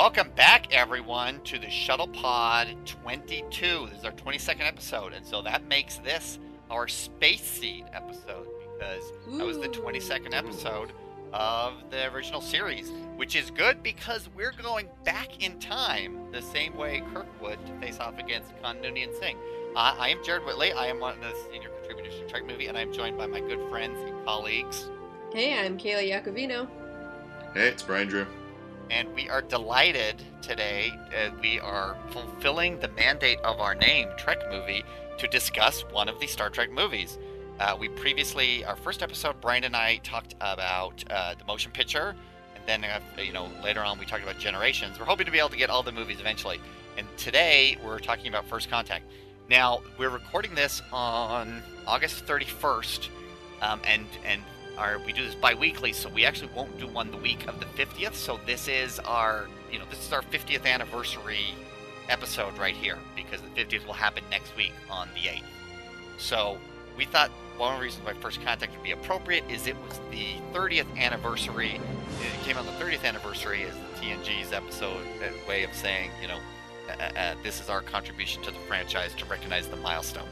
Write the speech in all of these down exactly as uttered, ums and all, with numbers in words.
welcome back, everyone, to the Shuttle Pod twenty-two. This is our twenty-second episode, and so that makes this our Space Seed episode, because Ooh. that was the twenty-second episode of the original series, which is good because we're going back in time the same way Kirk would to face off against Continuity and Singh. Uh, I am Jared Whitley. I am one of the senior contributors to Trek Movie, and I'm joined by my good friends and colleagues. Hey, I'm Kayla Iacovino. Hey, it's Brian Drew. And we are delighted today. Uh, we are fulfilling the mandate of our name, Trek Movie, to discuss one of the Star Trek movies. Uh, we previously, our first episode, Brian and I talked about uh, the motion picture, and then uh, you know later on we talked about Generations. We're hoping to be able to get all the movies eventually. And today we're talking about First Contact. Now we're recording this on August thirty-first, um, and and. Our, we do this bi-weekly, so we actually won't do one the week of the fiftieth. So this is our, you know, this is our fiftieth anniversary episode right here, because the fiftieth will happen next week on the eighth. So we thought one of the reasons why First Contact would be appropriate is it was the thirtieth anniversary. It came on the thirtieth anniversary as the T N G's episode, a way of saying, you know, uh, uh, this is our contribution to the franchise to recognize the milestone.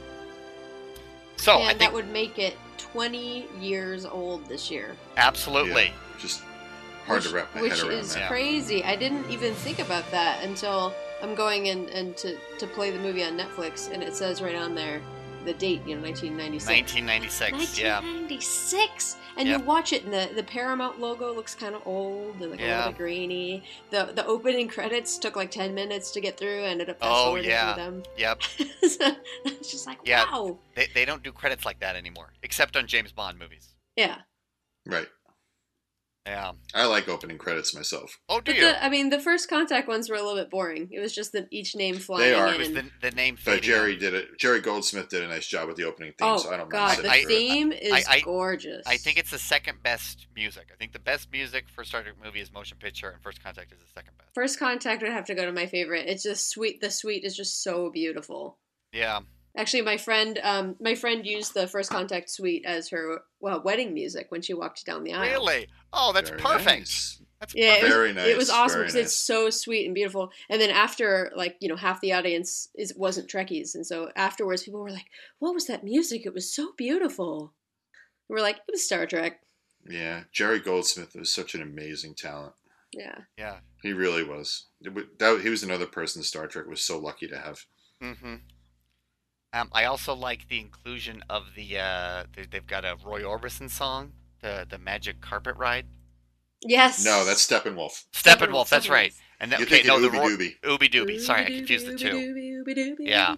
So and I think that would make it twenty years old this year. Absolutely. Yeah, just hard which, to wrap my which head around is that. crazy. I didn't even think about that until I'm going in and to, to play the movie on Netflix, and it says right on there the date, you know, nineteen ninety-six. nineteen ninety-six, yeah. nineteen ninety-six! And yep. you watch it, and the, the Paramount logo looks kind of old and like yeah. a little bit grainy. The the opening credits took like ten minutes to get through. I ended up fast oh, forwarding yeah. through them. Yep. So it's just like, yeah. wow. They, they don't do credits like that anymore, except on James Bond movies. Yeah. Right. Yeah. I like opening credits myself. Oh, do But you? the, I mean, the First Contact ones were a little bit boring. It was just that each name flying They are. in. It was and... the, the name But fading Jerry in. did it. Jerry Goldsmith did a nice job with the opening theme, Oh, so I don't God, mind the sitting through it. theme is I- I- gorgeous. I think it's the second best music. I think the best music for a Star Trek movie is motion picture, and First Contact is the second best. First Contact would have to go to my favorite. It's just sweet. The suite is just so beautiful. Yeah. Actually, my friend, um, my friend used the First Contact suite as her well, wedding music when she walked down the aisle. Really? Oh, that's Very perfect. nice. That's Yeah, it was, Very nice, it was awesome very because nice. it's so sweet and beautiful. And then after, like, you know, half the audience is wasn't Trekkies, and so afterwards, people were like, "What was that music? It was so beautiful." And we're like, "It was Star Trek." Yeah, Jerry Goldsmith was such an amazing talent. Yeah. Yeah. He really was. It wa- that, he was another person Star Trek was so lucky to have. Mm-hmm. Um, I also like the inclusion of the, uh, they, they've got a Roy Orbison song, the the Magic Carpet Ride. Yes. No, that's Steppenwolf. Steppenwolf, that's right. And that, You're okay, thinking no, the Ooby Roy, Dooby. Ooby Dooby. Sorry, I confused the two. Yeah.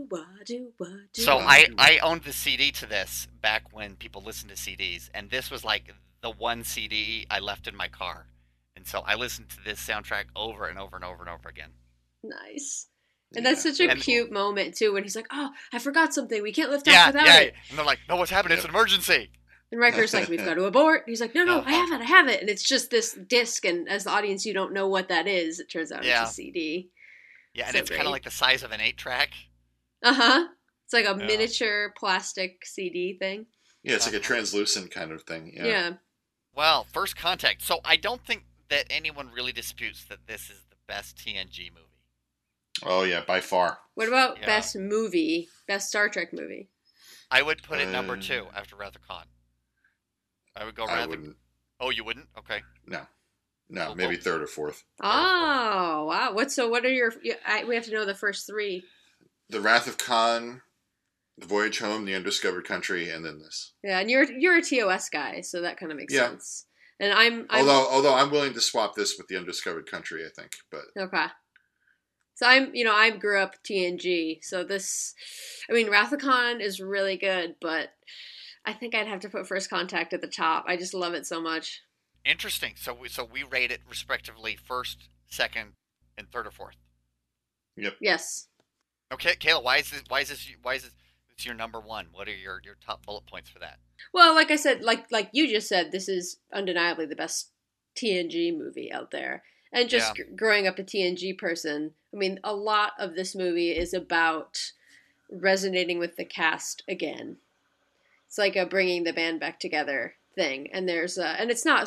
So Yeah. I, I owned the C D to this back when people listened to C Ds, and this was like the one C D I left in my car. And so I listened to this soundtrack over and over and over and over again. Nice. And Yeah, that's such a and- cute moment, too, when he's like, "Oh, I forgot something. We can't lift Yeah, off without yeah. it." And they're like, no, what's happening? It's an emergency. And Riker's like, "We've got to abort." And he's like, "No, no, I Uh-huh. have it. I have it." And it's just this disc, and as the audience, you don't know what that is. It turns out Yeah. it's a C D. Yeah, and So it's kind great. of like the size of an eight track. Uh-huh. It's like a Yeah. miniature plastic C D thing. Yeah, it's like a Uh-huh. translucent kind of thing. Yeah. Yeah. Well, First Contact. So I don't think that anyone really disputes that this is the best T N G movie. Oh yeah, by far. What about Yeah. best movie? Best Star Trek movie? I would put it number Uh, two after Wrath of Khan. I would go I Wrath. wouldn't. Oh, you wouldn't? Okay. No, no, Well, maybe well- third or fourth. Oh, wow. What, so what are your... you- I, we have to know the first three. The Wrath of Khan, The Voyage Home, The Undiscovered Country, and then this. Yeah, and you're you're a T O S guy, so that kind of makes Yeah. sense. And I'm... I'm Although, although I'm willing to swap this with The Undiscovered Country, I think. But Okay. So I'm, you know, I grew up T N G, so this, I mean, Wrath of Khan is really good, but I think I'd have to put First Contact at the top. I just love it so much. Interesting. So we so we rate it respectively first, second, and third or fourth. yep. Yes. Okay, Kayla, why is this? Why is this? Why is this? It's your number one. What are your, your top bullet points for that? Well, like I said, like like you just said, this is undeniably the best T N G movie out there. And just Yeah. g- growing up a T N G person, I mean, a lot of this movie is about resonating with the cast again. It's like a bringing the band back together thing. And there's a, and it's not sort of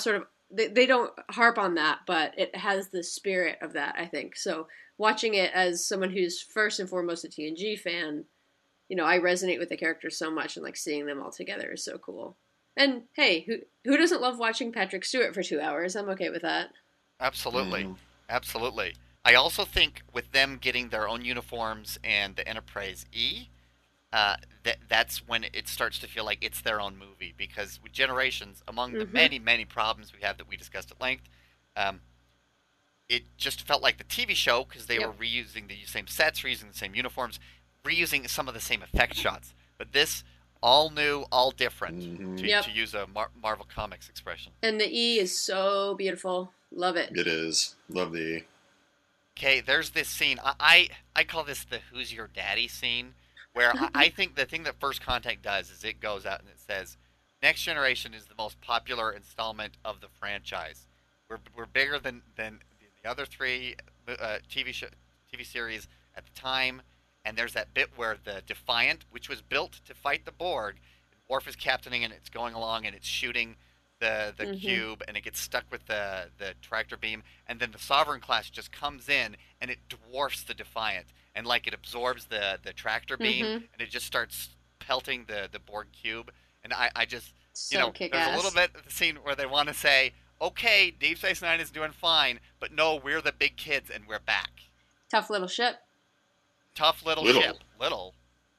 they, they don't harp on that, but it has the spirit of that, I think. So watching it as someone who's first and foremost a T N G fan, you know, I resonate with the characters so much, and like seeing them all together is so cool. And hey, who who doesn't love watching Patrick Stewart for two hours? I'm okay with that. Absolutely. Mhm. Absolutely. I also think with them getting their own uniforms and the Enterprise E, uh, that that's when it starts to feel like it's their own movie. Because with Generations, among the Mhm. many, many problems we have that we discussed at length, um, it just felt like the T V show because they Yep. were reusing the same sets, reusing the same uniforms, reusing some of the same effect shots. But this, all new, all different, Mhm. to, Yep. to use a Mar- Marvel Comics expression. And the E is so beautiful. Love it. It is. Love the. Okay, there's this scene. I, I I call this the "Who's Your Daddy" scene, where I, I think the thing that First Contact does is it goes out and it says, "Next Generation is the most popular installment of the franchise. We're we're bigger than than the other three uh, T V show, T V series at the time." And there's that bit where the Defiant, which was built to fight the Borg, Worf is captaining and it's going along and it's shooting the the Mhm. cube and it gets stuck with the the tractor beam, and then the Sovereign class just comes in and it dwarfs the Defiant, and like it absorbs the the tractor beam Mhm. and it just starts pelting the the Borg cube. And I I just So you know kick there's ass. a little bit of the scene where they want to say, okay, Deep Space Nine is doing fine, but no, we're the big kids and we're back. Tough little ship. Tough little, Little. ship, little.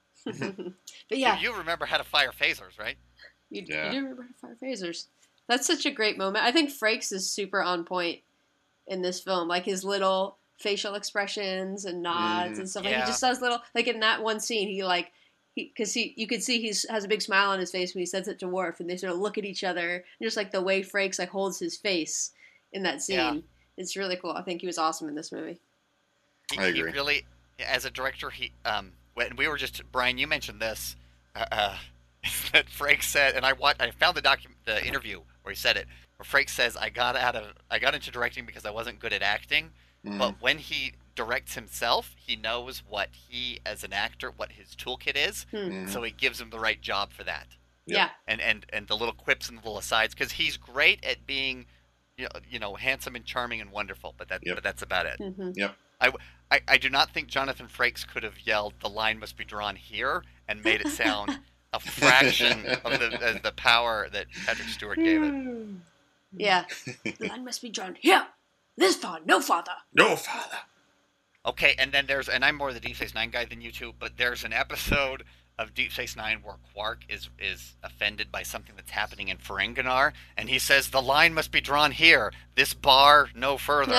But yeah, You, you remember how to fire phasers, right? you, Yeah. you do remember how to fire phasers. That's such a great moment. I think Frakes is super on point in this film. Like his little facial expressions and nods Mm, and stuff. Like yeah. he just does little, like in that one scene, he like, he, cause he, you can see he's has a big smile on his face when he says it to Worf, and they sort of look at each other. And just like the way Frakes like holds his face in that scene, Yeah. it's really cool. I think he was awesome in this movie. He, I agree. He really, as a director, he um when we were just Brian, you mentioned this, uh, uh that Frakes said, and I wa- I found the document, the interview where he said it, where Frakes says, "I got out of I got into directing because I wasn't good at acting, Mm. but when he directs himself, he knows what he as an actor, what his toolkit is, Hmm. Mhm. so he gives him the right job for that." Yep. Yeah. And and and the little quips and the little asides, because he's great at being, you know, you know, handsome and charming and wonderful, but that Yep. but that's about it. hmm I, I do not think Jonathan Frakes could have yelled, "The line must be drawn here," and made it sound a fraction of the uh, the power that Patrick Stewart gave it. Yeah. The line must be drawn here. This far, no farther. No, father. Okay, and then there's, and I'm more the Deep Space Nine guy than you two, but there's an episode of Deep Space Nine where Quark is is offended by something that's happening in Ferenginar, and he says, "The line must be drawn here. This bar no further."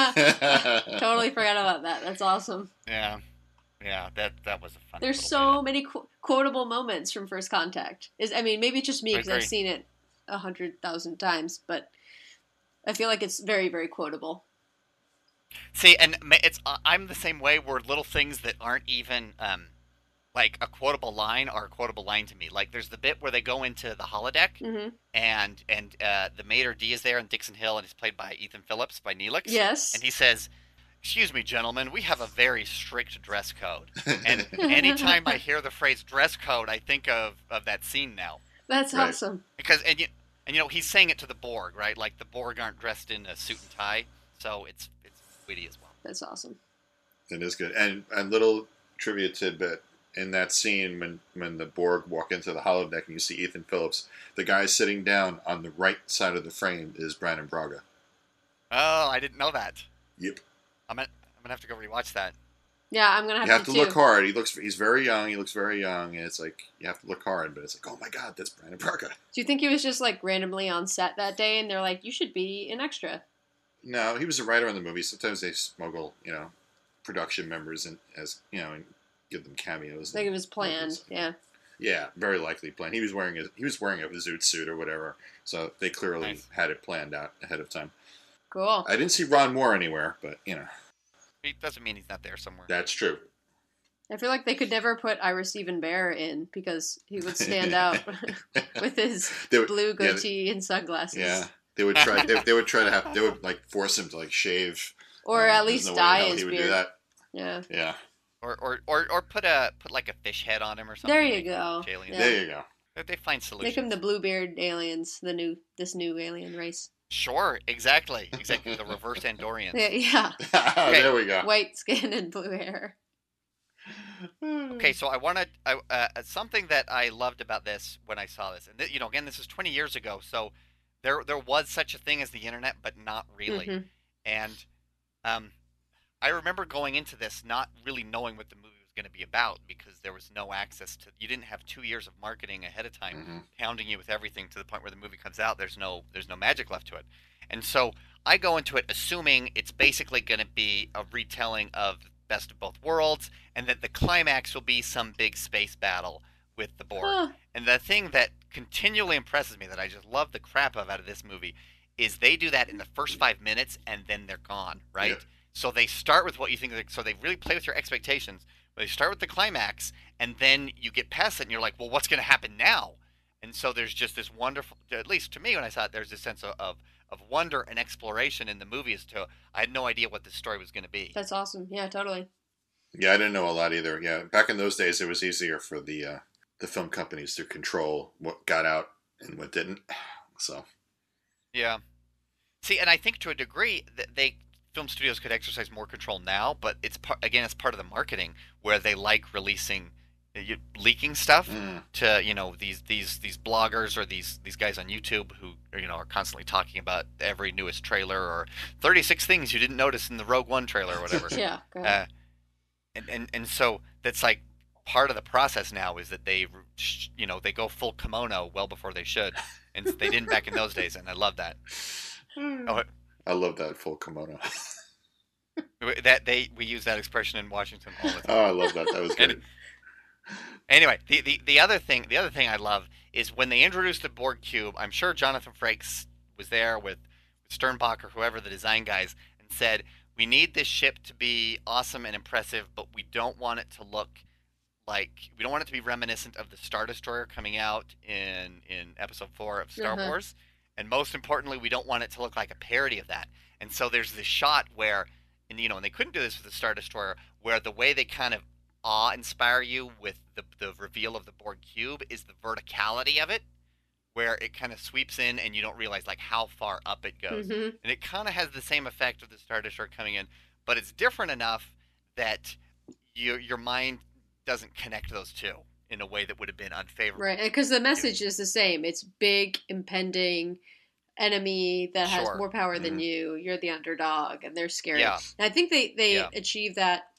Totally forgot about that. That's awesome. Yeah, yeah, that that was a fun. There's little so bit. many qu- quotable moments from First Contact. Is I mean, maybe it's just me I because I've agree. seen it a hundred thousand times, but I feel like it's very, very quotable. See, and ma- it's uh, I'm the same way. Where little things that aren't even um, like a quotable line are a quotable line to me. Like there's the bit where they go into the holodeck, hmm and and uh, the Mater D is there, and Dixon Hill, and he's played by Ethan Phillips by Neelix. Yes. And he says, "Excuse me, gentlemen, we have a very strict dress code." And anytime I hear the phrase "dress code," I think of, of that scene now. That's Right. awesome. Because and you and you know he's saying it to the Borg, right? Like the Borg aren't dressed in a suit and tie, so it's it's witty as well. That's awesome. It is good. And a little trivia tidbit in that scene when, when the Borg walk into the holodeck and you see Ethan Phillips, the guy sitting down on the right side of the frame is Brandon Braga. Oh, I didn't know that. Yep. I'm gonna I'm gonna have to go rewatch that. Yeah, I'm gonna have, You have to, to too. look hard. He looks. He's very young. He looks very young, and it's like you have to look hard. But it's like, oh my god, that's Brandon Braga. Do you think he was just like randomly on set that day, and they're like, "You should be an extra"? No, he was a writer on the movie. Sometimes they smuggle, you know, production members in as you know and give them cameos. Like it and was planned. locals. Yeah. Yeah, very likely planned. He was wearing a he was wearing a zoot suit or whatever, so they clearly Nice. had it planned out ahead of time. Cool. I didn't see Ron Moore anywhere, but you know It doesn't mean he's not there somewhere. that's true. I feel like they could never put Ira Steven Bear in because he would stand out with his They would, blue yeah, goatee and sunglasses. yeah, they would try. They, they would try to have. They would like force him to like shave, Or uh, at there's least no way in dye hell his he would beard. do that. Yeah. Yeah, Or, or or or put a put like a fish head on him or something. There you like go. Alien. Yeah. there you go. They- They find solutions. Make him the Bluebeard aliens, the new this new alien race. Sure, exactly, exactly. The reverse Andorians. Yeah, yeah. Okay. There we go. White skin and blue hair. Okay, so I wanted I, uh, something that I loved about this when I saw this, and th- you know, again, this is twenty years ago, so there there was such a thing as the internet, but not really. hmm And um, I remember going into this not really knowing what the movie was going to be about because there was no access to. You didn't have two years of marketing ahead of time, hmm pounding you with everything to the point where the movie comes out. There's no there's no magic left to it, and so I go into it assuming it's basically going to be a retelling of Best of Both Worlds, and that the climax will be some big space battle with the Borg. Huh. And the thing that continually impresses me, that I just love the crap of out of this movie, is they do that in the first five minutes and then they're gone, right? Yep. So they start with what you think, so they really play with your expectations. But they start with the climax, and then you get past it, and you're like, well, what's going to happen now? And so there's just this wonderful, at least to me when I saw it, there's this sense of, of, of wonder and exploration in the movie as to, I had no idea what this story was going to be. That's awesome. Yeah, totally. Yeah, I didn't know a lot either. Yeah, back in those days, it was easier for the uh, the film companies to control what got out and what didn't. So Yeah. See, and I think to a degree that they film studios could exercise more control now, but it's part, again, it's part of the marketing where they like releasing uh, you- leaking stuff mm, to, you know, these these these bloggers or these these guys on YouTube who, you know, are constantly talking about every newest trailer or thirty-six things you didn't notice in the Rogue One trailer or whatever. Yeah. Go ahead. Uh, and, and and so that's like part of the process now is that they, you know, they go full kimono well before they should, and they didn't back in those days, and I love that. Oh, I love that full kimono. that they we use that expression in Washington all the time. Oh, I love that. That was good. Anyway, the, the, the other thing the other thing I love is when they introduced the Borg cube. I'm sure Jonathan Frakes was there with, with Sternbach or whoever the design guys and said, we need this ship to be awesome and impressive, but we don't want it to look like we don't want it to be reminiscent of the Star Destroyer coming out in in Episode Four of Star Uh-huh. Wars, and most importantly, we don't want it to look like a parody of that. And so there's this shot where, and you know, and they couldn't do this with the Star Destroyer, where the way they kind of awe-inspire you with the the reveal of the Borg cube is the verticality of it, where it kind of sweeps in and you don't realize like how far up it goes. hmm And it kind of has the same effect of the Star Destroyer coming in, but it's different enough that you, your mind doesn't connect those two in a way that would have been unfavorable. Right, because the message is the same. It's big, impending enemy that has Sure. more power than Mhm. you. You're the underdog, and they're scary. Yeah. And I think they they Yeah. achieve that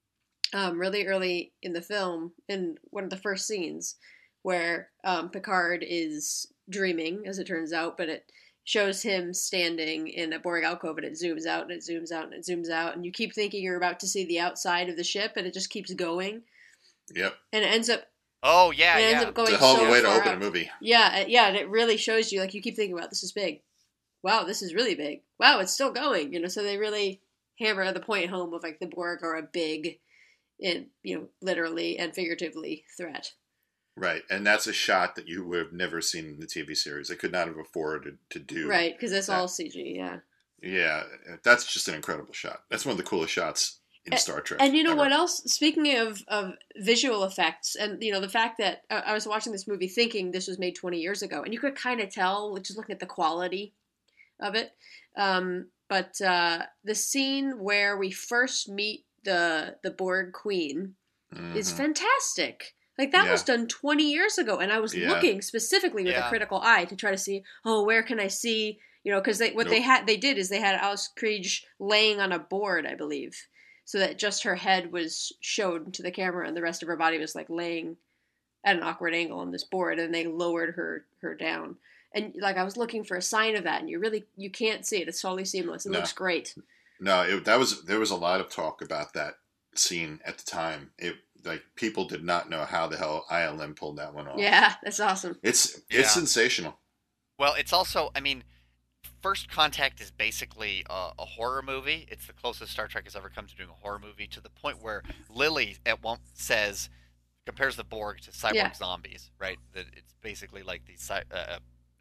um, really early in the film in one of the first scenes where um, Picard is dreaming, as it turns out, but it shows him standing in a Borg alcove, and it zooms out and it zooms out and it zooms out, and you keep thinking you're about to see the outside of the ship, and it just keeps going, Yep. and it ends up Oh yeah, it ends yeah. up going It's a hell of so a way to far open up. a movie. Yeah, uh, yeah, and it really shows you, like, you keep thinking, wow, this is big. Wow, this is really big. Wow, it's still going. You know, so they really hammer the point home of, like, the Borg are a big, and you know, literally and figuratively threat. Right. And that's a shot that you would have never seen in the T V series. They could not have afforded to do. Right, because it's that. all C G, yeah. Yeah. That's just an incredible shot. That's one of the coolest shots in A- Star Trek. And you know ever. what else? Speaking of, of visual effects, and you know the fact that I, I was watching this movie thinking this was made twenty years ago, and you could kind of tell just looking at the quality of it. Um, but uh, the scene where we first meet the the Borg Queen is Mhm. fantastic. Like that Yeah. was done twenty years ago, and I was Yeah. looking specifically with Yeah. a critical eye to try to see, oh, where can I see, you know, because they what they Nope. had they did is they had Alice Krige laying on a board, I believe, so that just her head was showed to the camera, and the rest of her body was like laying at an awkward angle on this board, and they lowered her her down. And like I was looking for a sign of that, and you really you can't see it. It's totally seamless. It No. looks great. No, it, that was there was a lot of talk about that scene at the time. It like people did not know how the hell I L M pulled that one off. Yeah, that's awesome. It's it's Yeah. sensational. Well, it's also, I mean, First Contact is basically a, a horror movie. It's the closest Star Trek has ever come to doing a horror movie, to the point where Lily at one says, compares the Borg to cyborg Yeah. zombies, right? That it's basically like these cy- uh, uh,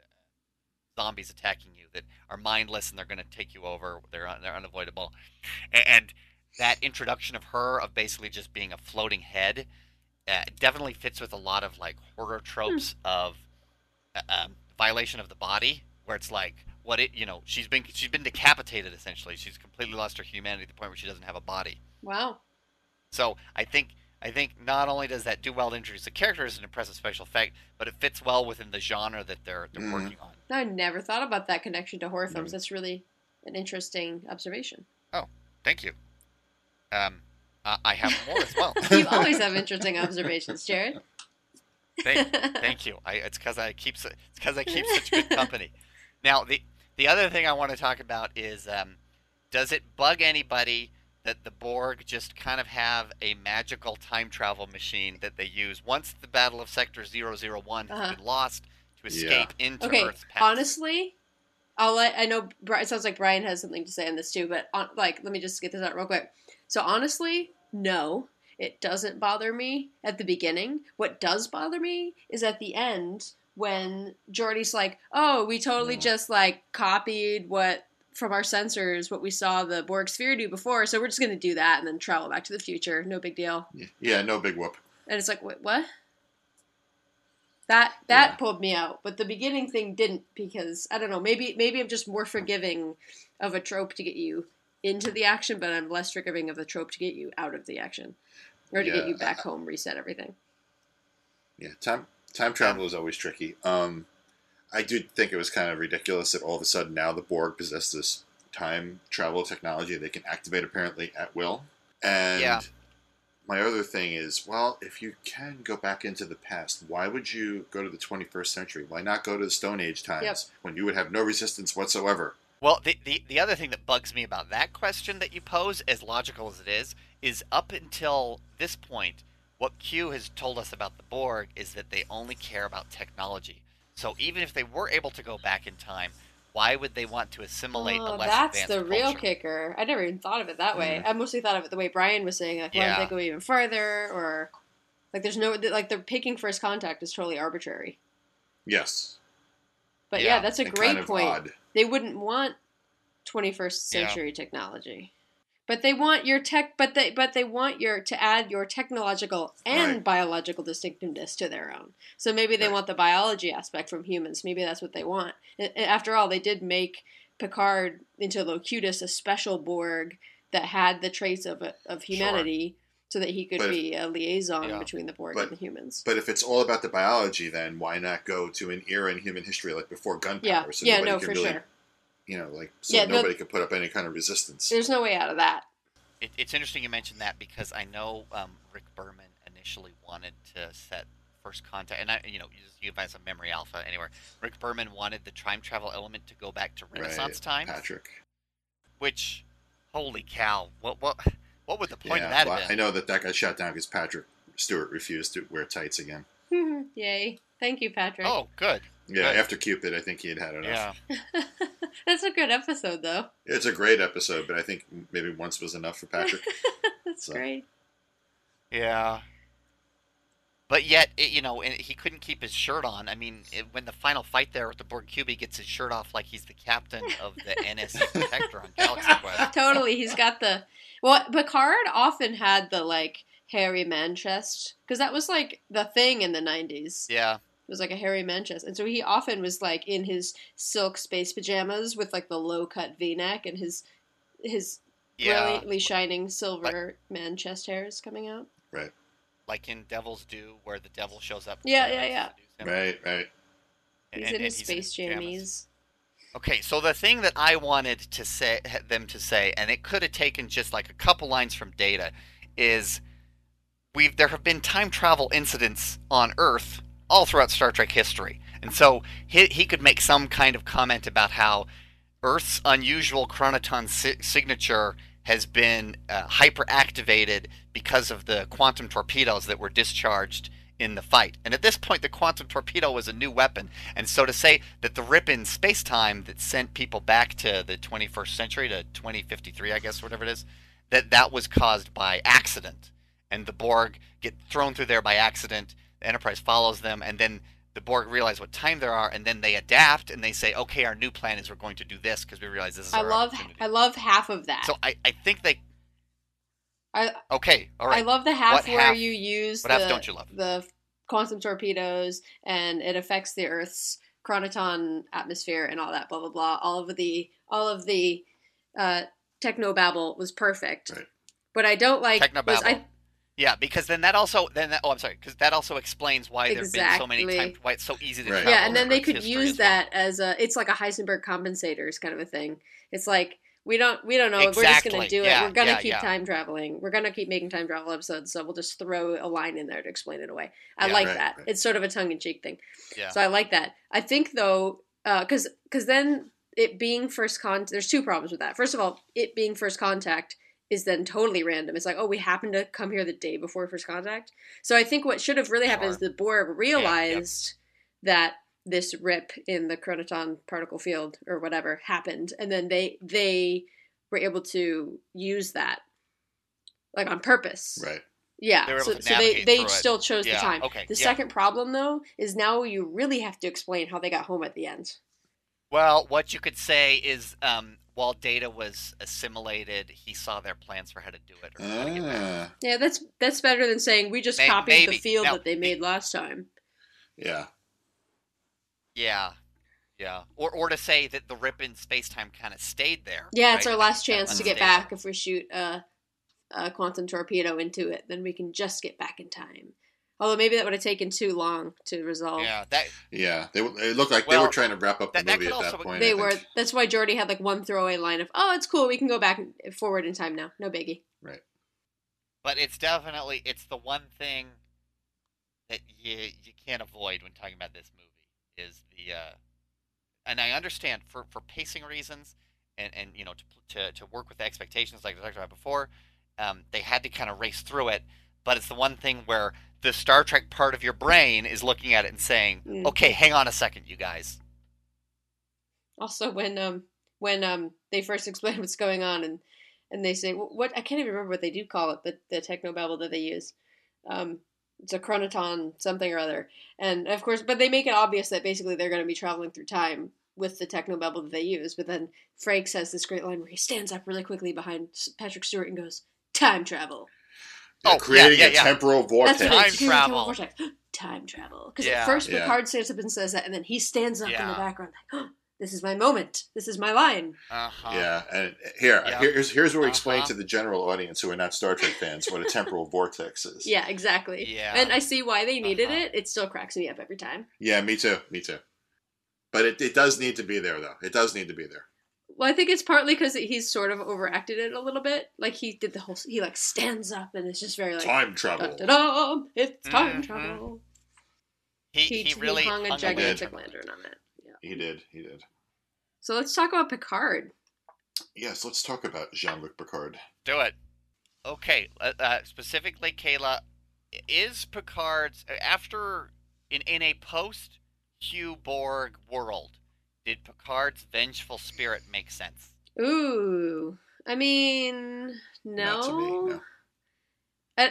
zombies attacking you that are mindless and they're going to take you over. They're un- they're unavoidable, A- and that introduction of her of basically just being a floating head uh, definitely fits with a lot of like horror tropes of uh, um, violation of the body, where it's like, what it you know she's been she's been decapitated essentially. She's completely lost her humanity to the point where she doesn't have a body. Wow. So I think I think not only does that do well to introduce the character as an impressive special effect, but it fits well within the genre that they're they're Mhm. working on. I never thought about that connection to horror films. Mhm. That's really an interesting observation. Thank you. Um, uh, I have more as well. You always have interesting observations, Jared. Thank, thank you. I, it's because I keep su- it's because I keep such good company. Now the the other thing I want to talk about is um, does it bug anybody that the Borg just kind of have a magical time travel machine that they use once the Battle of Sector zero zero one has Uh-huh. been lost to escape into Okay, Earth's past? honestly, I'll let. I know Bri- it sounds like Brian has something to say on this too, but on, like, let me just get this out real quick. So honestly, no, it doesn't bother me at the beginning. What does bother me is at the end when Geordi's like, "Oh, we totally Yeah. just like copied what from our sensors what we saw the Borg sphere do before, so we're just gonna do that and then travel back to the future. No big deal." Yeah, no big whoop. And it's like, wait, what? That that Yeah. pulled me out, but the beginning thing didn't, because I don't know. Maybe maybe I'm just more forgiving of a trope to get you into the action, but I'm less forgiving of the trope to get you out of the action, or to get Yeah. you back home, reset everything. Yeah, time time travel is always tricky. Um, I do think it was kind of ridiculous that all of a sudden now the Borg possess this time travel technology they can activate apparently at will. And Yeah. my other thing is, well, if you can go back into the past, why would you go to the twenty-first century? Why not go to the Stone Age times Yep. when you would have no resistance whatsoever? Well, the, the the other thing that bugs me about that question that you pose, as logical as it is, is up until this point, what Q has told us about the Borg is that they only care about technology. So even if they were able to go back in time, why would they want to assimilate a Oh, less that's advanced the real culture? kicker. I never even thought of it that way. Mhm. I mostly thought of it the way Brian was saying, like, why Yeah. don't they go even further, or like there's no like they're picking first contact is totally arbitrary. Yes. But yeah, Yeah, that's a and great kind of point. odd. They wouldn't want twenty-first Yeah. century technology, but they want your tech but they but they want your to add your technological and Right. biological distinctiveness to their own. So maybe they Right. want the biology aspect from humans. Maybe that's what they want. A- a- after all, they did make Picard into Locutus, a special Borg that had the traits of a, of humanity, so that he could But if- be a liaison Yeah. between the Borg But- and the humans. But if it's all about the biology, then why not go to an era in human history like before gunpowder? Yeah, so yeah, nobody no, can for really, sure. you know, like so Yeah, no- nobody could put up any kind of resistance. There's no way out of that. It, it's interesting you mentioned that because I know um, Rick Berman initially wanted to set first contact, and I, you know, you, you guys have Memory Alpha anywhere. Rick Berman wanted the time travel element to go back to Renaissance Right, times, Patrick. which, holy cow, what what what would the point Yeah, of that well, have I been? know that that got shot down because Patrick Stewart refused to wear tights again. Yay. Thank you, Patrick. Oh, good. Yeah, Good. after Cupid, I think he had had enough. Yeah. That's a good episode, though. It's a great episode, but I think maybe once was enough for Patrick. That's So. great. Yeah. But yet, it, you know, and he couldn't keep his shirt on. I mean, it, when the final fight there with the Borg Cube, he gets his shirt off like he's the captain of the N S C Protector on Galaxy Quest. Totally, he's got the. Well, Picard often had the like hairy man chest because that was like the thing in the nineties. Yeah. It was like a hairy man chest, and so he often was like in his silk space pajamas with like the low cut V neck and his his Yeah. brilliantly shining silver man chest hairs coming out. Right, Like in Devil's Due, where the devil shows up. Yeah, to yeah, yeah. seduce him. right, right. And- He's and- in his and space pajamas. jammies. Okay, so the thing that I wanted to say them to say, and it could have taken just like a couple lines from Data, is we've there have been time travel incidents on Earth all throughout Star Trek history, and so he he could make some kind of comment about how Earth's unusual chronoton si- signature has been uh, hyperactivated because of the quantum torpedoes that were discharged in the fight. And at this point, the quantum torpedo was a new weapon. And so to say that the rip in space-time that sent people back to the twenty-first century, to twenty fifty-three, I guess, whatever it is, that that was caused by accident. And the Borg get thrown through there by accident, the Enterprise follows them, and then the Borg realize what time there are, and then they adapt, and they say, okay, our new plan is we're going to do this, because we realize this is I our love opportunity. I love half of that. So I, I think they... I Okay, all right. I love the half What where half- you use what half the, don't you love? the quantum torpedoes and it affects the Earth's chronoton atmosphere and all that, blah blah blah. All of the all of the uh, technobabble was perfect. Right. What I don't like Technobabble. was I Yeah, because then that also then that, oh I'm sorry because that also explains why Exactly. there've been so many times why it's so easy to Right. travel. yeah, and then over they its could history use as well. that as a it's like a Heisenberg compensators kind of a thing. It's like we don't we don't know. We're just Exactly. gonna do Yeah, it. We're gonna yeah, keep yeah. time traveling. We're gonna keep making time travel episodes. So we'll just throw a line in there to explain it away. I Yeah. like Right, that. right. It's sort of a tongue in cheek thing. Yeah. So I like that. I think though, because because then it being first con, there's two problems with that. First of all, it being first contact is then totally random. It's like, oh, we happen to come here the day before first contact. So I think what should have really happened is Sure. the Borg realized that this rip in the chronoton particle field or whatever happened, and then they they were able to use that like on purpose. Right. Yeah, They were able so, to so they navigate they through it. still chose Yeah, the time. okay, The yeah. second problem though is now you really have to explain how they got home at the end. Well, what you could say is, um, while Data was assimilated, he saw their plans for how to do it. Or how to get back. Ah, Yeah, that's that's better than saying we just May- copied maybe. the field Now, that they the- made last time. yeah. Yeah, yeah. Or or to say that the rip in space time kind of stayed there. Yeah, it's right? our last Kinda chance to get unstable. back. If we shoot a, a quantum torpedo into it, then we can just get back in time. Although maybe that would have taken too long to resolve. Yeah, that Yeah. They, it looked like they Well, were trying to wrap up the that- that movie could at that also- point. They I were. think. That's why Jordy had like one throwaway line of, "Oh, it's cool. We can go back and forward in time now. No biggie." Right. but it's definitely it's the one thing that you you can't avoid when talking about this movie is the uh, and I understand for, for pacing reasons and, and you know to, to to work with the expectations like I talked about before, um, they had to kind of race through it. But it's the one thing where the Star Trek part of your brain is looking at it and saying, Mm. "Okay, hang on a second, you guys." Also, when um when um they first explain what's going on and and they say what I can't even remember what they do call it, the the technobabble that they use. Um, it's a chronoton something or other, and of course, but they make it obvious that basically they're going to be traveling through time with the technobabble that they use. But then Frakes has this great line where he stands up really quickly behind Patrick Stewart and goes, "Time travel." Yeah, Oh, creating yeah, a yeah, yeah. temporal vortex. That's what Time it's doing, travel. vortex. Time travel. Because Yeah. at first Yeah. Picard stands up and says that, and then he stands up in the Yeah. background like, oh, "This is my moment. This is my line." Uh huh. Yeah, and here, Yeah. here's here's where we explain Uh-huh. to the general audience who are not Star Trek fans what a temporal vortex is. Yeah, exactly. Yeah. And I see why they needed Uh-huh. it. It still cracks me up every time. Yeah, me too, me too. But it, it does need to be there, though. It does need to be there. Well, I think it's partly because he's sort of overacted it a little bit. Like he did the whole, he like stands up and it's just very like, Time travel. da da da, it's time Mhm. travel. He, He, he really he hung a hung gigantic away. lantern on it. Yeah. He did, he did. So let's talk about Picard. Yes, let's talk about Jean-Luc Picard. Do it. Okay. Uh, uh, specifically, Kayla, is Picard's after in in a post Hugh Borg world? Did Picard's vengeful spirit make sense? Ooh, I mean, no. Not to me, no. I,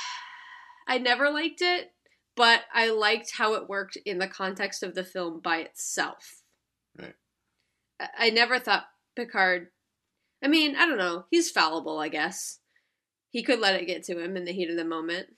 I never liked it, but I liked how it worked in the context of the film by itself. Right. I, I never thought Picard. I mean, I don't know. He's fallible, I guess. He could let it get to him in the heat of the moment.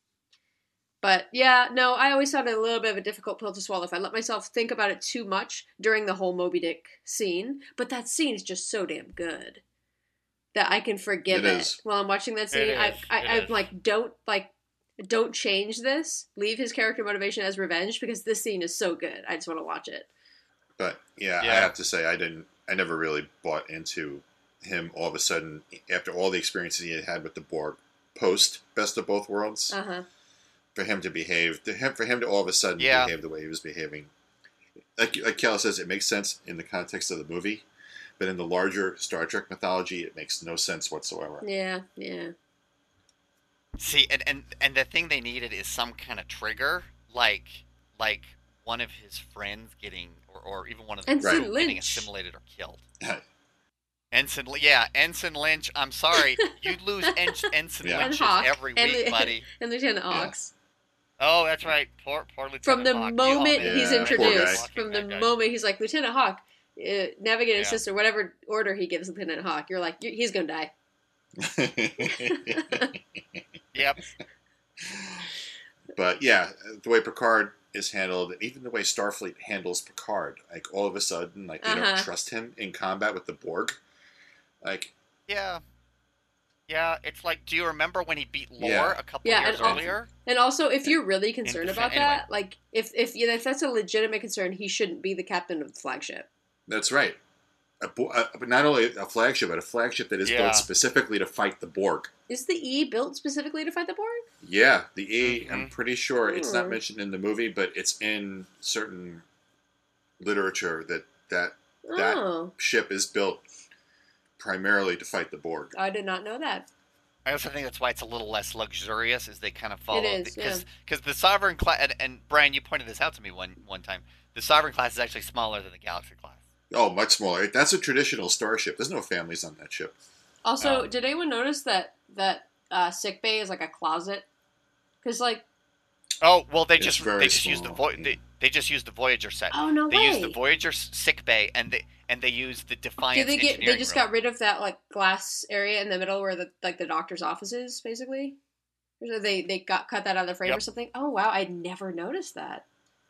But yeah, no, I always found it a little bit of a difficult pill to swallow if I let myself think about it too much during the whole Moby Dick scene. But that scene is just so damn good that I can forgive It it, is. while I'm watching that scene. It I, is. I, It I'm is. like, don't like, don't change this. Leave his character motivation as revenge because this scene is so good. I just want to watch it. But yeah, I Yeah. have to say, I didn't. I never really bought into him. All of a sudden, after all the experiences he had had with the Borg post Best of Both Worlds, Uh huh. for him to behave, to him, for him to all of a sudden Yeah. behave the way he was behaving, like like Kel says, it makes sense in the context of the movie, but in the larger Star Trek mythology, it makes no sense whatsoever. Yeah, yeah. See, and, and and the thing they needed is some kind of trigger, like like one of his friends getting, or, or even one of the Ensign crew getting Lynch. assimilated or killed. Ensign, yeah, Ensign Lynch. I'm sorry, you'd lose En- Ensign Yeah. And Lynches Hawk. every and, week, buddy. and Lieutenant Yeah. Hawks. Oh, that's right. Poor, poor Lieutenant From the Hawk. moment Oh, man. he's Yeah, poor introduced, guy. from the That guy. moment he's like, Lieutenant Hawk, uh, navigate Yeah. assist, or whatever order he gives Lieutenant Hawk, you're like, "You- he's gonna die. Yep. But yeah, the way Picard is handled, and even the way Starfleet handles Picard. Like, all of a sudden, like, they Uh-huh. don't trust him in combat with the Borg. Like, Yeah. Yeah, it's like, do you remember when he beat Lore Yeah. a couple Yeah, years and also- earlier? And also, if you're really concerned defen- about anyway. that, like if if you know, if that's a legitimate concern, he shouldn't be the captain of the flagship. that's right. A, Bo- a, but not only a flagship, but a flagship that is Yeah. built specifically to fight the Borg. Is the E built specifically to fight the Borg? Yeah, the E, Mhm. I'm pretty sure it's not Hmm. mentioned in the movie, but it's in certain literature that that That- Oh, ship is built primarily to fight the Borg. I did not know that. I also think that's why it's a little less luxurious, as they kind of follow. is, because yeah. because the Sovereign class, and, and Brian, you pointed this out to me one one time. The Sovereign class is actually smaller than the Galaxy class. Oh, much smaller. That's a traditional starship. There's no families on that ship. Also, Um, did anyone notice that that uh, sick bay is like a closet? Because like, Oh well, they It's just very they just use the small. vo- they, they just use the Voyager set. oh no They way. use the Voyager s- sick bay, and they and they use the Defiance. Did they get? They engineering just room. got rid of that like glass area in the middle where the like the doctor's office is, basically. Or so they they got cut that out of the frame Yep. or something. Oh wow, I never noticed that.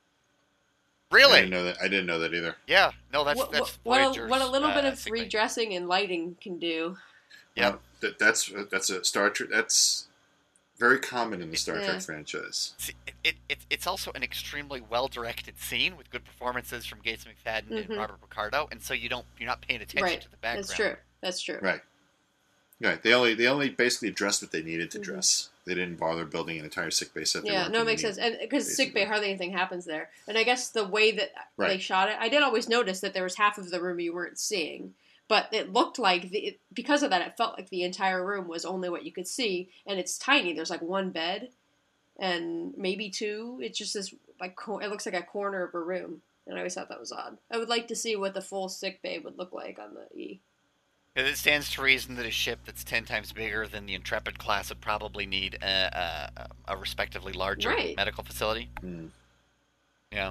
I Really? didn't know that. I didn't know that either. Yeah. No, that's what, that's what, what, a, Voyager's, what a little bit uh, of sick bay. redressing and lighting can do. Yep. Uh, that, that's that's a Star Trek. That's very common in the Star Yeah. Trek franchise. See, it, it, it, it's also an extremely well-directed scene with good performances from Gates McFadden Mhm. and Robert Picardo, and so you don't you're not paying attention Right. to the background. That's true. That's true. Right. Right. They only they only basically addressed what they needed to Mhm. dress. They didn't bother building an entire sick bay set. They Yeah, weren't no, it gonna makes need. sense. And because sick bay, basically. hardly anything happens there. And I guess the way that they Right. shot it, I did always notice that there was half of the room you weren't seeing. But it looked like, the, it, because of that, it felt like the entire room was only what you could see. And it's tiny. There's like one bed and maybe two. It's just this, like, cor- it looks like a corner of a room. And I always thought that was odd. I would like to see what the full sick bay would look like on the E. It stands to reason that a ship that's ten times bigger than the Intrepid class would probably need a, a, a respectively larger Right. medical facility. Mm. Yeah.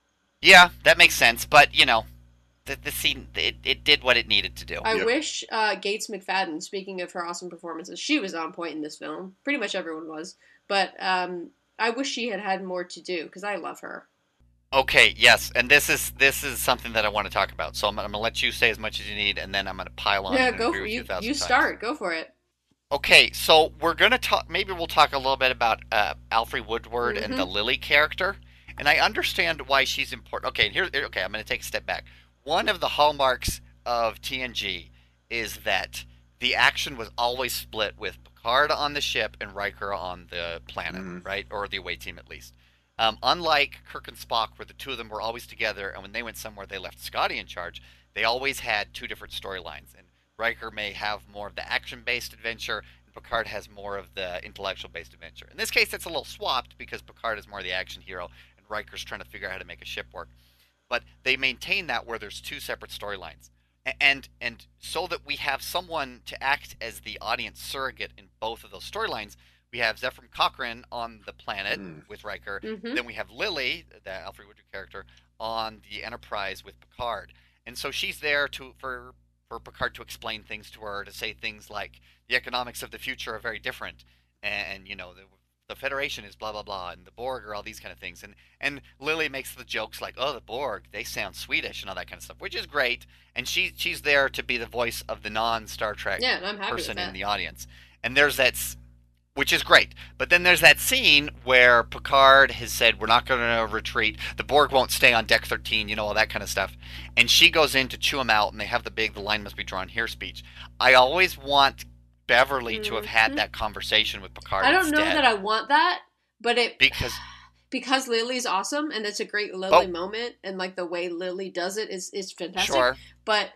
Yeah, that makes sense, but, you know, the, the scene, it, it did what it needed to do. I Yep. wish uh, Gates McFadden, speaking of her awesome performances, she was on point in this film. Pretty much everyone was. But um, I wish she had had more to do, because I love her. Okay, yes, and this is this is something that I want to talk about. So I'm, I'm going to let you say as much as you need, and then I'm going to pile on. Yeah, and go agree for with you. a thousand You times. start. Go for it. Okay, so we're going to talk. Maybe we'll talk a little bit about uh, Alfre Woodward and the Mhm. Lily character, and I understand why she's important. Okay, here. Okay, I'm going to take a step back. One of the hallmarks of T N G is that the action was always split with Picard on the ship and Riker on the planet, Mhm. right, or the away team at least. Um, unlike Kirk and Spock, where the two of them were always together, and when they went somewhere, they left Scotty in charge. They always had two different storylines, and Riker may have more of the action-based adventure, and Picard has more of the intellectual-based adventure. In this case, it's a little swapped because Picard is more the action hero, and Riker's trying to figure out how to make a ship work. But they maintain that where there's two separate storylines, A- and and so that we have someone to act as the audience surrogate in both of those storylines. We have Zephyr Cochrane on the planet Mm. with Riker. Mm-hmm. Then we have Lily, the Alfre Woodward character, on the Enterprise with Picard. And so she's there to for for Picard to explain things to her, to say things like the economics of the future are very different, and you know the, the Federation is blah blah blah, and the Borg are all these kind of things. And and Lily makes the jokes like, oh, the Borg, they sound Swedish and all that kind of stuff, which is great. And she she's there to be the voice of the non Star Trek Yeah, and I'm happy with person that. in the audience. And there's that, s- which is great. But then there's that scene where Picard has said, we're not going to retreat. The Borg won't stay on deck thirteen, you know, all that kind of stuff. And she goes in to chew him out, and they have the big, the line must be drawn here speech. I always want Beverly to have had Mhm. that conversation with Picard I don't know instead. that I want that, but it Because, because Lily's awesome, and it's a great Lily Oh. moment, and like the way Lily does it is is fantastic. sure. But